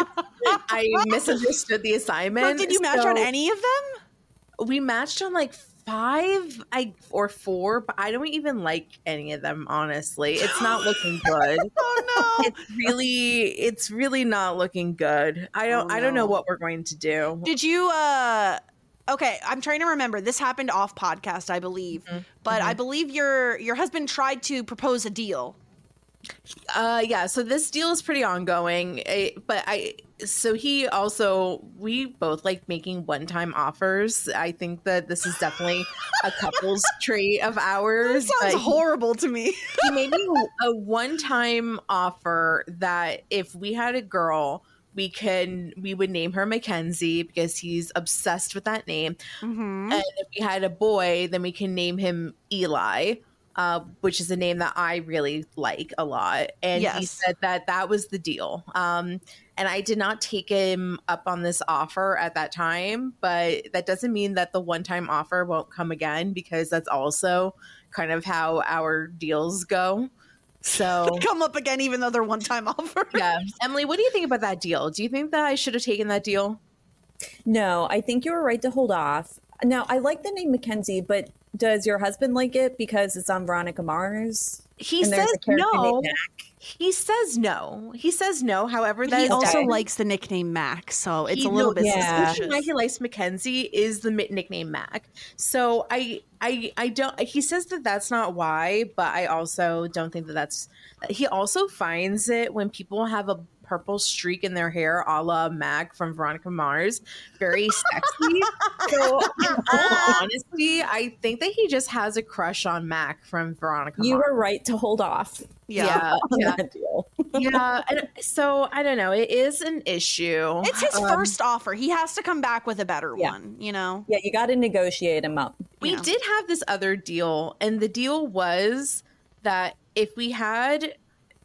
S5: I misunderstood the assignment.
S4: But did you match
S5: so
S4: on any of them?
S5: We matched on like five, I or four, but I don't even like any of them. Honestly, it's not looking good.
S4: Oh no.
S5: It's really, it's really not looking good. I don't,
S4: Oh,
S5: I don't know
S4: no.
S5: what we're going to do.
S4: Did you uh okay, I'm trying to remember. This happened off podcast, I believe. But I believe your your husband tried to propose a deal.
S5: Uh, yeah. So this deal is pretty ongoing, eh, but I. So he also, we both like making one-time offers. I think that this is definitely a couple's trait of ours.
S4: Sounds
S5: but he-
S4: horrible to me.
S5: he made me a one-time offer that if we had a girl, we can we would name her Mackenzie because he's obsessed with that name.
S4: Mm-hmm.
S5: And if we had a boy, then we can name him Eli, uh, which is a name that I really like a lot. And he
S4: Yes.
S5: said that that was the deal. Um, and I did not take him up on this offer at that time, but that doesn't mean that the one-time offer won't come again, because that's also kind of how our deals go. So
S4: Come up again even though they're one time offer.
S5: yeah. Emily, what do you think about that deal? Do you think that I should have taken that deal?
S6: No, I think you were right to hold off. Now, I like the name Mackenzie, but does your husband like it because it's on Veronica Mars?
S5: He
S6: And there's
S5: says
S6: a character
S5: no.
S6: named Mac?
S5: He says no. He says no. However, that
S4: He
S5: is
S4: also
S5: definitely-
S4: likes the nickname Mac, so it's
S5: He
S4: a little
S5: knows-
S4: bit
S6: yeah.
S4: suspicious.
S5: Why he likes Mackenzie is the mi- nickname Mac. So I, I, I don't. He says that that's not why, but I also don't think that that's. He also finds it when people have a purple streak in their hair, a la Mac from Veronica Mars, very sexy. So, in all honesty, I think that he just has a crush on Mac from Veronica
S6: You
S5: Mars.
S6: were right to hold off
S5: Yeah,
S6: on
S5: yeah,
S6: that deal.
S5: yeah. And so I don't know. It is an issue.
S4: It's his
S5: Um,
S4: first offer. He has to come back with a better
S6: Yeah.
S4: one, you know?
S6: Yeah, you got to negotiate him up.
S5: We
S4: Yeah.
S5: did have this other deal, and the deal was that if we had,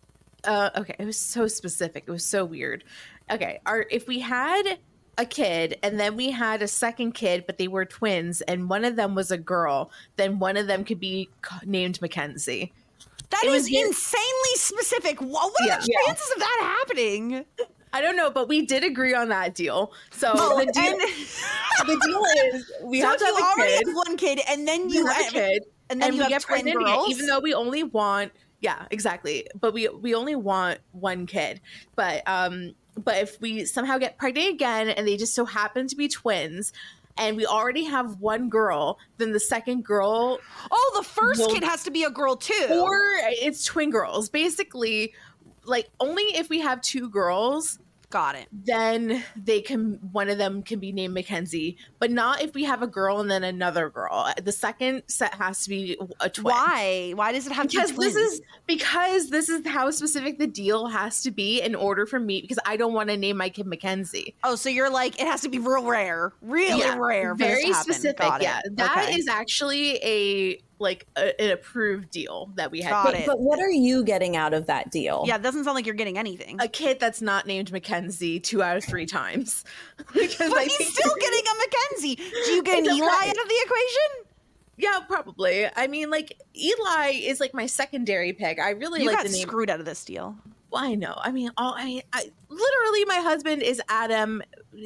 S5: uh, okay, it was so specific. It was so weird. Okay, our if we had a kid and then we had a second kid, but they were twins, and one of them was a girl, then one of them could be c- named Mackenzie.
S4: That
S5: It
S4: is
S5: was very-
S4: insanely specific. Wha- What are
S5: Yeah.
S4: the
S5: Yeah.
S4: chances of that happening?
S5: I don't know, but we did agree on that deal. So
S4: Oh,
S5: the deal,
S4: and-
S5: the deal is we
S4: so
S5: have
S4: if
S5: to
S4: you
S5: have a
S4: already
S5: kid.
S4: have one kid, and then
S5: You
S4: you
S5: have a kid,
S4: and then you
S5: we
S4: have
S5: get
S4: twin
S5: pregnant again,
S4: girls.
S5: even though we only want yeah exactly but we we only want one kid, but um but if we somehow get pregnant again and they just so happen to be twins and we already have one girl, then the second girl,
S4: oh, the first
S5: Well-
S4: kid has to be a girl too.
S5: or it's twin girls, basically, like only if we have two girls,
S4: Got it.
S5: then they can one of them can be named Mackenzie, but not if we have a girl and then another girl. The second set has to be a twin.
S4: Why? Why does it have
S5: Because
S4: to be
S5: this
S4: twins?
S5: is because this is how specific the deal has to be in order for me, because I don't want to name my kid Mackenzie.
S4: Oh, so you're like, it has to be real rare, really
S5: Yeah,
S4: rare, for this
S5: very
S4: to happen.
S5: specific.
S4: Got it.
S5: Yeah, that is
S4: Okay.
S5: actually a like a, an approved deal that we had.
S4: Got
S6: But,
S4: it.
S6: but what are you getting out of that deal?
S4: Yeah, it doesn't sound like you're getting anything.
S5: A kid that's not named Mackenzie two out of three times. Because
S4: But
S5: I
S4: he's
S5: think
S4: still getting a Mackenzie. Do you get an
S5: It's
S4: Eli
S5: okay.
S4: out of the equation?
S5: yeah, probably. I mean, like Eli is like my secondary pick. I really
S4: You
S5: like
S4: got
S5: the name.
S4: screwed out of this deal.
S5: Well, I know. I mean, all I mean, I literally my husband is Adam.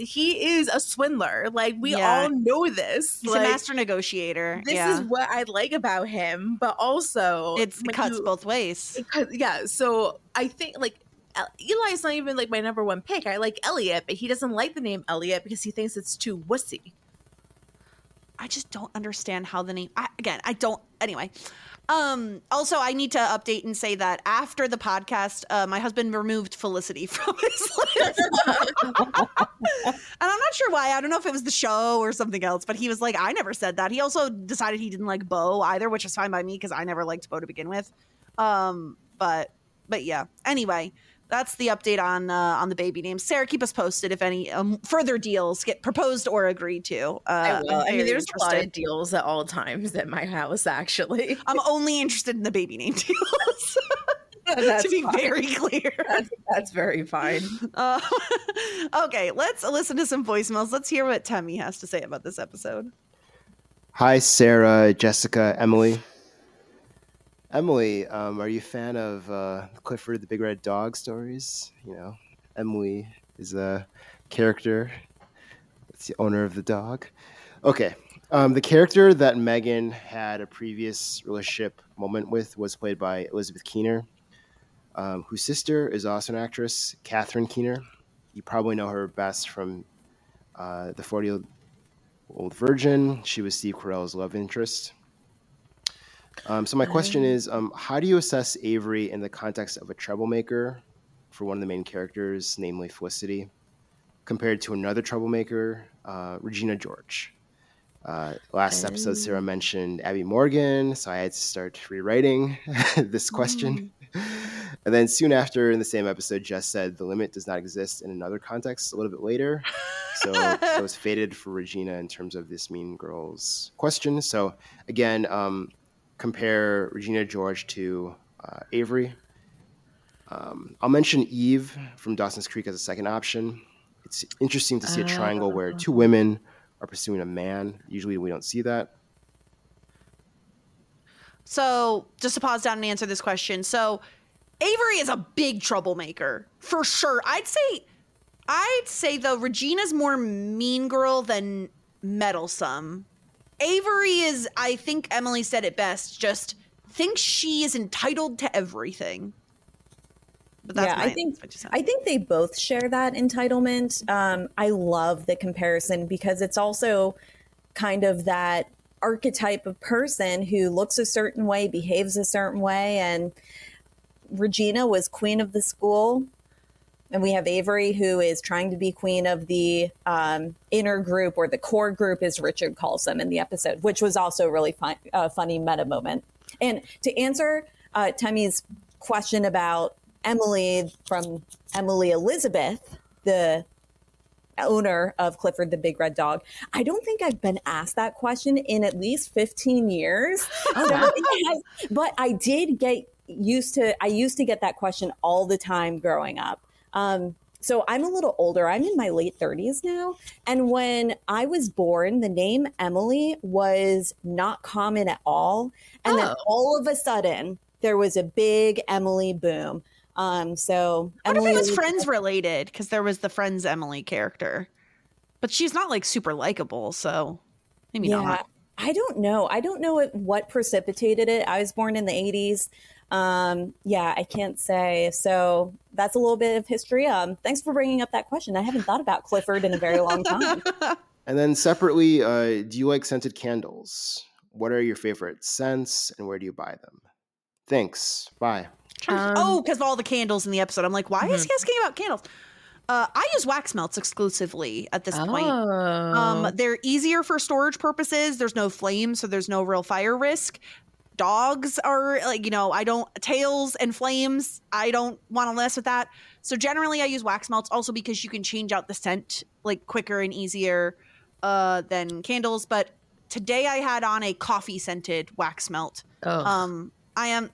S5: He is a swindler. Like we
S4: Yeah.
S5: all know this.
S4: He's
S5: like,
S4: a master negotiator.
S5: This
S4: yeah.
S5: is what I like about him, but also
S4: it's it
S5: when
S4: cuts
S5: you-
S4: both ways.
S5: it cut- yeah, so I think like El- Eli's not even like my number one pick. I like Elliot, but he doesn't like the name Elliot because he thinks it's too wussy.
S4: I just don't understand how the name. I, again, I don't. Anyway, um. Also, I need to update and say that after the podcast, uh, my husband removed Felicity from his list, and I'm not sure why. I don't know if it was the show or something else, but he was like, "I never said that." He also decided he didn't like Bo either, which is fine by me because I never liked Bo to begin with. Um. But but yeah. Anyway. That's the update on uh, on the baby names. Sarah, keep us posted if any um, further deals get proposed or agreed to. Uh,
S5: I will.
S4: I'm
S5: I mean,
S4: very
S5: there's a lot
S4: interested.
S5: of deals at all times at my house, actually.
S4: I'm only interested in the baby name deals.
S5: That's
S4: to be
S5: fine.
S4: very clear.
S5: That's, that's very fine.
S4: Uh, okay, let's listen to some voicemails. Let's hear what Temmie has to say about this episode.
S7: Hi, Sarah, Jessica, Emily. Emily, um, are you a fan of uh, Clifford the Big Red Dog stories? You know, Emily is a character. It's the owner of the dog. Okay. Um, the character that Megan had a previous relationship moment with was played by Elizabeth Keener, um, whose sister is also an actress, Catherine Keener. You probably know her best from uh, The forty-Year-Old Virgin. She was Steve Carell's love interest. Um, so my question is, um, how do you assess Avery in the context of a troublemaker for one of the main characters, namely Felicity, compared to another troublemaker, uh, Regina George? Uh, last episode, Sarah mentioned Abby Morgan, so I had to start rewriting this question. And then soon after, in the same episode, Jess said the limit does not exist in another context a little bit later. So it was fated for Regina in terms of this Mean Girls question. So again, um, compare Regina George to uh, Avery. Um, I'll mention Eve from Dawson's Creek as a second option. It's interesting to see a triangle where two women are pursuing a man. Usually we don't see that.
S4: So, just to pause down and answer this question. So, Avery is a big troublemaker for sure. I'd say, I'd say though, Regina's more mean girl than meddlesome. Avery is, I think Emily said it best, just thinks she is entitled to everything. But that's
S6: yeah,
S4: my,
S6: I think
S4: that's
S6: I think they both share that entitlement. Um, I love the comparison because it's also kind of that archetype of person who looks a certain way, behaves a certain way, and Regina was queen of the school, and we have Avery who is trying to be queen of the um, inner group, or the core group, as Richard calls them in the episode, which was also a really fun, uh, funny meta moment. And to answer uh, Tammy's question about Emily from Emily Elizabeth, the owner of Clifford the Big Red Dog, I don't think I've been asked that question in at least fifteen years.
S5: Oh,
S6: So
S5: wow.
S6: it has- but I did get used to, I used to get that question all the time growing up. Um, so I'm a little older. I'm in my late thirties now. And when I was born, the name Emily was not common at all. And then
S5: Oh.
S6: all of a sudden, there was a big Emily boom. Um, so
S4: I wonder
S6: Emily
S4: if it was
S6: was-
S4: Friends related, because there was the Friends Emily character. But she's not like super likable, so maybe
S6: yeah,
S4: not.
S6: I don't know. I don't know what, what precipitated it. I was born in the eighties. Um, yeah, I can't say. So that's a little bit of history. Um, thanks for bringing up that question. I haven't thought about Clifford in a very long time.
S7: And then separately, uh, do you like scented candles? What are your favorite scents and where do you buy them? Thanks. Bye.
S5: Um,
S4: oh, because of all the candles in the episode. I'm like, why is he asking about candles? Uh, I use wax melts exclusively at this point.
S5: Oh.
S4: Um, they're easier for storage purposes. There's no flame, so there's no real fire risk. Dogs are like, you know, I don't, tails and flames, I don't want to mess with that. So generally I use wax melts also because you can change out the scent like quicker and easier uh, than candles. But today I had on a coffee scented wax melt.
S5: Oh.
S4: Um, I am...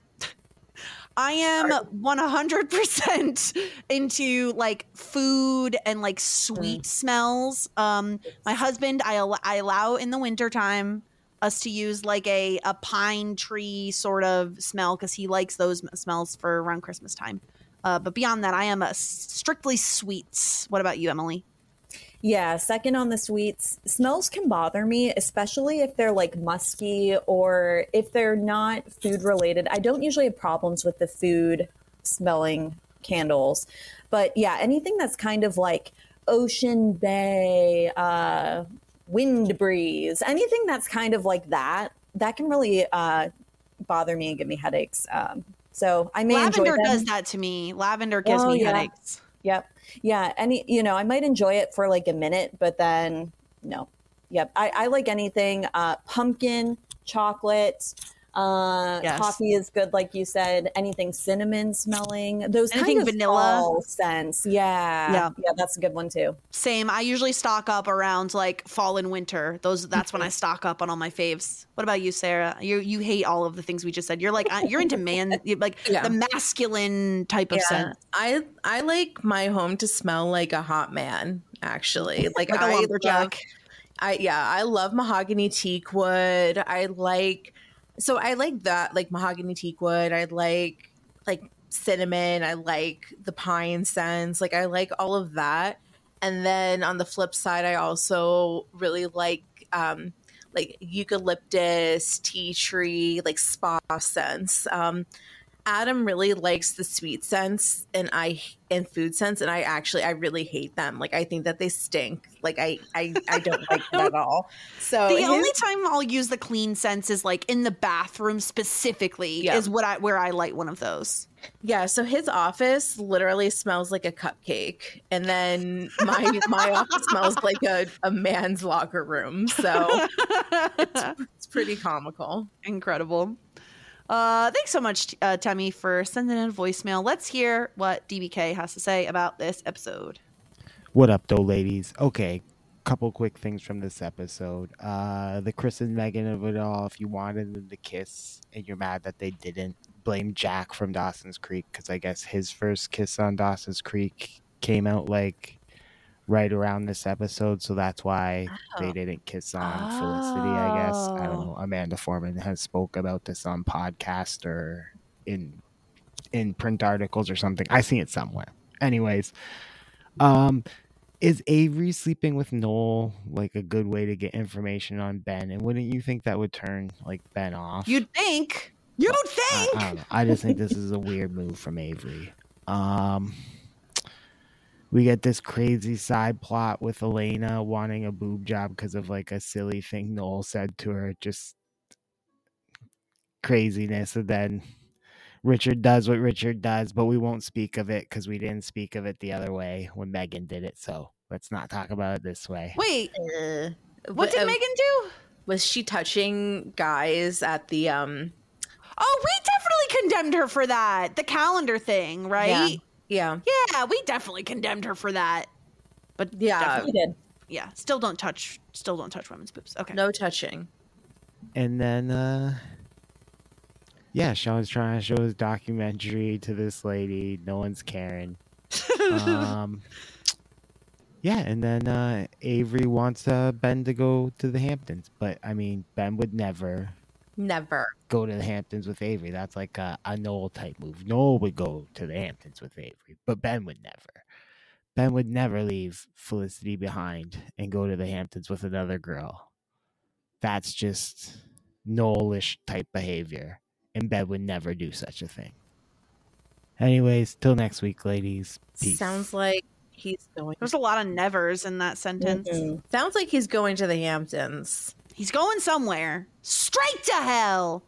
S4: I am one hundred percent into like food and like sweet smells. Um, my husband, I, al- I allow in the wintertime us to use like a, a pine tree sort of smell because he likes those m- smells for around Christmas time. Uh, but beyond that, I am a strictly sweets. What about you, Emily?
S6: Yeah, second on the sweets. Smells can bother me, especially if they're like musky or if they're not food related. I don't usually have problems with the food smelling candles. But yeah, anything that's kind of like ocean bay, uh, wind breeze, anything that's kind of like that, that can really uh, bother me and give me headaches. Um, so I may
S4: Lavender
S6: enjoy them.
S4: does that to me. Lavender gives
S6: Oh,
S4: me
S6: yeah.
S4: headaches.
S6: Yep. Yeah. Any, you know, I might enjoy it for like a minute, but then no. Yep. I, I like anything, uh, pumpkin, chocolate, uh,
S4: Yes.
S6: coffee is good. Like you said, anything cinnamon smelling, those
S4: Anything
S6: kind of
S4: vanilla.
S6: fall scents. Yeah.
S4: Yeah.
S6: Yeah. That's a good one too.
S4: Same. I usually stock up around like fall and winter. Those that's when I stock up on all my faves. What about you, Sarah? You you hate all of the things we just said. You're like uh, you're into man, you're like
S5: Yeah.
S4: the masculine type of
S5: Yeah.
S4: scent.
S5: I I like my home to smell like a hot man, actually. Like,
S4: Like a
S5: I love,
S4: lumberjack.
S5: I yeah, I love mahogany teak wood. I like so I like that, like mahogany teak wood. I like like cinnamon. I like the pine scents. Like I like all of that. And then on the flip side, I also really like um like eucalyptus, tea tree, like spa scents. Um Adam really likes the sweet scents and I and food scents, and I actually I really hate them. Like I think that they stink. Like I I, I don't like them at all. So
S4: The
S5: his-
S4: only time I'll use the clean scents is like in the bathroom specifically
S5: Yeah.
S4: is what I where I light one of those.
S5: yeah, so his office literally smells like a cupcake, and then my my office smells like a, a man's locker room. So it's, it's pretty comical.
S4: Incredible. Uh, thanks so much, uh, Tammy, for sending in a voicemail. Let's hear what D B K has to say about this episode.
S8: What up, though, ladies? Okay, couple quick things from this episode. Uh, the Chris and Megan of it all. If you wanted them to kiss and you're mad that they didn't, blame Jack from Dawson's Creek, because I guess his first kiss on Dawson's Creek came out like right around this episode, so that's why
S5: Oh.
S8: they didn't kiss on Felicity. I guess I don't
S4: Oh.
S8: know. Amanda Foreman has spoke about this on podcast or in in print articles or something. I see it somewhere. Anyways, um. is Avery sleeping with Noel like a good way to get information on Ben? And wouldn't you think that would turn like Ben off?
S4: You'd think. You'd
S8: I,
S4: think.
S8: I don't know. I just think this is a weird move from Avery. Um, we get this crazy side plot with Elena wanting a boob job because of like a silly thing Noel said to her. Just craziness. And then Richard does what Richard does, but we won't speak of it because we didn't speak of it the other way when Megan did it. So let's not talk about it this way.
S4: Wait,
S5: Uh,
S4: what did
S5: uh,
S4: Megan do?
S5: Was she touching guys at the um?
S4: Oh, we definitely condemned her for that. The calendar thing, right?
S5: Yeah.
S4: Yeah, we definitely condemned her for that. But
S5: Yeah.
S4: definitely-
S6: We did.
S4: yeah, still don't touch. Still don't touch women's boobs. Okay.
S5: No touching.
S8: And then, uh, yeah, Sean's trying to show his documentary to this lady. No one's caring. um, yeah, and then uh, Avery wants uh, Ben to go to the Hamptons. But, I mean, Ben would never
S5: Never.
S8: go to the Hamptons with Avery. That's like a, a Noel type move. Noel would go to the Hamptons with Avery, but Ben would never. Ben would never leave Felicity behind and go to the Hamptons with another girl. That's just Noelish type behavior, and Ben would never do such a thing. Anyways, till next week, ladies. Peace.
S5: Sounds like he's going.
S4: There's a lot of nevers in that sentence.
S6: Mhm.
S5: Sounds like he's going to the Hamptons.
S4: He's going somewhere. Straight to hell.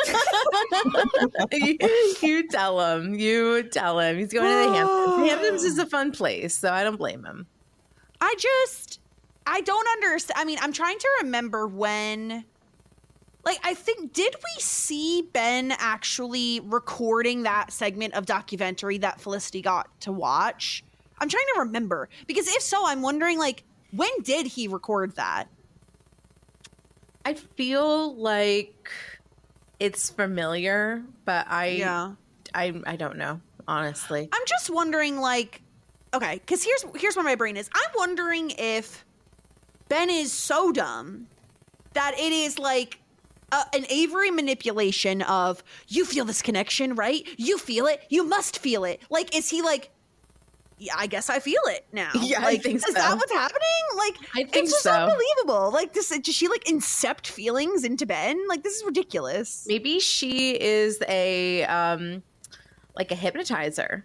S5: you, you tell him. You tell him. He's going to the Hamptons. The Hamptons is a fun place, so I don't blame him.
S4: I just, I don't understand. I mean, I'm trying to remember when, like, I think, did we see Ben actually recording that segment of documentary that Felicity got to watch? I'm trying to remember. Because if so, I'm wondering, like, when did he record that?
S5: I feel like it's familiar, but I,
S4: Yeah.
S5: I, I don't know, honestly.
S4: I'm just wondering, like, okay, because here's here's where my brain is. I'm wondering if Ben is so dumb that it is like a, an Avery manipulation of, you feel this connection, right? You feel it. You must feel it. Like, is he like, yeah, I guess I feel it now.
S5: Yeah, I
S4: like,
S5: think
S4: is
S5: so.
S4: that what's happening? Like,
S5: I think
S4: it's just
S5: so.
S4: unbelievable. Like, this, does she like incept feelings into Ben? Like, this is ridiculous.
S5: Maybe she is a, um, like a hypnotizer.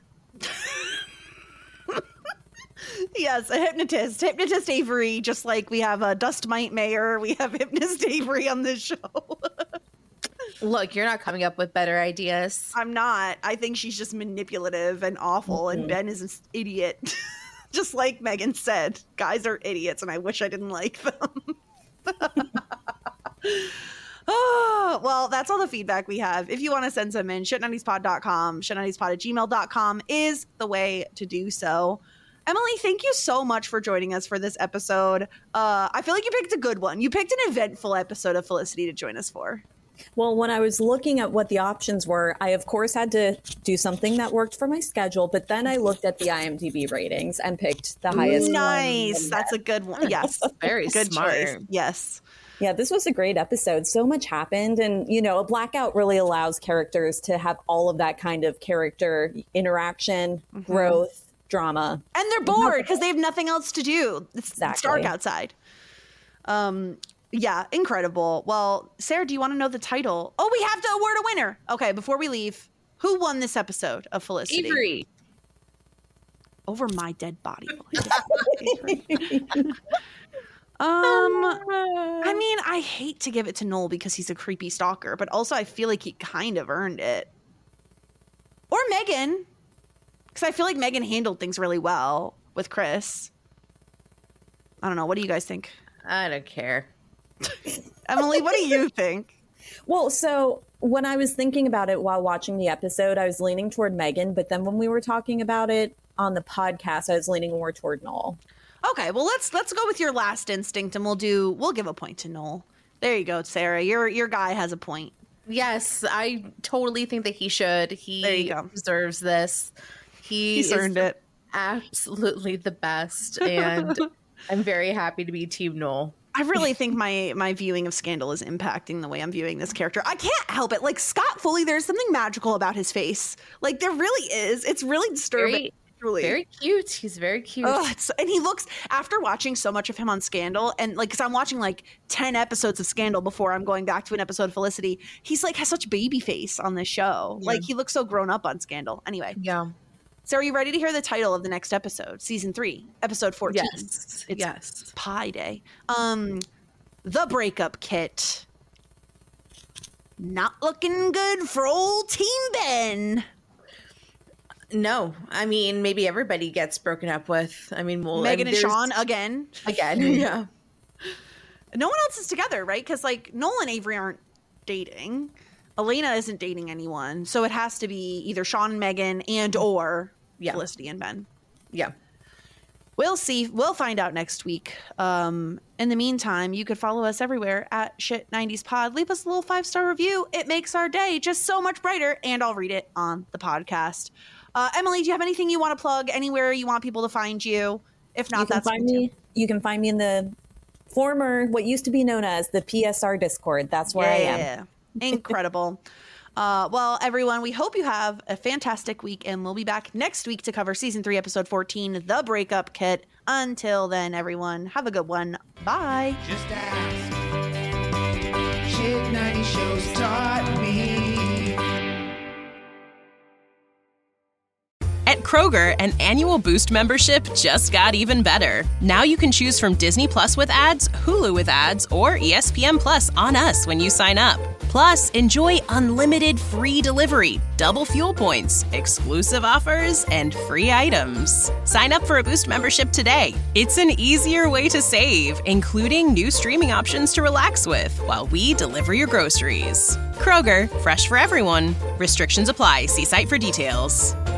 S4: Yes, a hypnotist. Hypnotist Avery, just like we have a Dust Mite Mayor, we have Hypnotist Avery on this show.
S5: Look, you're not coming up with better ideas.
S4: I'm not. I think she's just manipulative and awful, and Ben is an idiot. Just like Megan said, guys are idiots, and I wish I didn't like them. Oh, well, that's all the feedback we have. If you want to send some in, shit nineties pod dot com, shit nineties pod at gmail dot com is the way to do so. Emily, thank you so much for joining us for this episode. Uh, I feel like you picked a good one. You picked an eventful episode of Felicity to join us for.
S6: Well, when I was looking at what the options were, I, of course, had to do something that worked for my schedule. But then I looked at the I M D B ratings and picked the highest.
S4: Nice.
S6: one.
S4: That's a good one. Yes.
S5: Very
S4: Good
S5: smart.
S4: choice. Yes.
S6: Yeah, this was a great episode. So much happened. And, you know, a blackout really allows characters to have all of that kind of character interaction,
S4: Mm-hmm.
S6: growth, drama.
S4: And they're bored because they have nothing else to do. It's, it's dark
S6: Exactly.
S4: outside. Um, yeah, incredible. Well, Sarah, do you want to know the title? Oh, we have to award a winner. Okay, before we leave, who won this episode of Felicity?
S5: Avery.
S4: Over my dead body. um, I mean, I hate to give it to Noel because he's a creepy stalker, but also I feel like he kind of earned it. Or Megan, because I feel like Megan handled things really well with Chris. I don't know. What do you guys think?
S5: I don't care.
S4: Emily, what do you think?
S6: Well, so when I was thinking about it while watching the episode, I was leaning toward Megan. But then when we were talking about it on the podcast, I was leaning more toward Noel.
S4: Okay, well let's let's go with your last instinct, and we'll do we'll give a point to Noel. There you go, Sarah. Your your guy has a point.
S5: Yes, I totally think that he should. He
S4: There you go.
S5: deserves this. He
S4: He's
S5: is
S4: earned it.
S5: absolutely the best, and I'm very happy to be Team Noel.
S4: I really think my my viewing of Scandal is impacting the way I'm viewing this character. I can't help it. Like Scott Foley, there's something magical about his face. Like there really is. It's really disturbing.
S5: Very
S4: Really.
S5: Very cute. He's very cute.
S4: Oh, it's, and he looks, after watching so much of him on Scandal, and like, because I'm watching like ten episodes of Scandal before I'm going back to an episode of Felicity, he's like, has such baby face on this show.
S5: Yeah.
S4: Like, he looks so grown up on Scandal. Anyway.
S5: Yeah.
S4: So are you ready to hear the title of the next episode? Season three, episode fourteen.
S5: Yes.
S4: It's
S5: yes.
S4: Pie Day. Um, The Breakup Kit. Not looking good for old Team Ben.
S5: No, I mean, maybe everybody gets broken up with. I mean, well,
S4: Megan and
S5: there's-
S4: Sean again.
S5: Again, yeah.
S4: No one else is together, right? Because like Noel and Avery aren't dating. Elena isn't dating anyone, so it has to be either Sean and Megan and or
S5: Yeah.
S4: Felicity and Ben.
S5: Yeah.
S4: We'll see. We'll find out next week. Um, in the meantime, you could follow us everywhere at Shit nineties Pod. Leave us a little five-star review. It makes our day just so much brighter, and I'll read it on the podcast. Uh, Emily, do you have anything you want to plug? Anywhere you want people to find you? If not,
S6: you can
S4: that's
S6: find
S4: good too.
S6: me. You can find me in the former, what used to be known as the P S R Discord. That's where I am.
S4: Yeah. Incredible. Uh, well, everyone, we hope you have a fantastic week, and we'll be back next week to cover season three, episode fourteen, The Breakup Kit. Until then, everyone, have a good one. Bye.
S2: Just ask. Shit ninety shows taught me.
S1: At Kroger, an annual Boost membership just got even better. Now you can choose from Disney Plus with ads, Hulu with ads, or E S P N Plus on us when you sign up. Plus, enjoy unlimited free delivery, double fuel points, exclusive offers, and free items. Sign up for a Boost membership today. It's an easier way to save, including new streaming options to relax with while we deliver your groceries. Kroger, fresh for everyone. Restrictions apply. See site for details.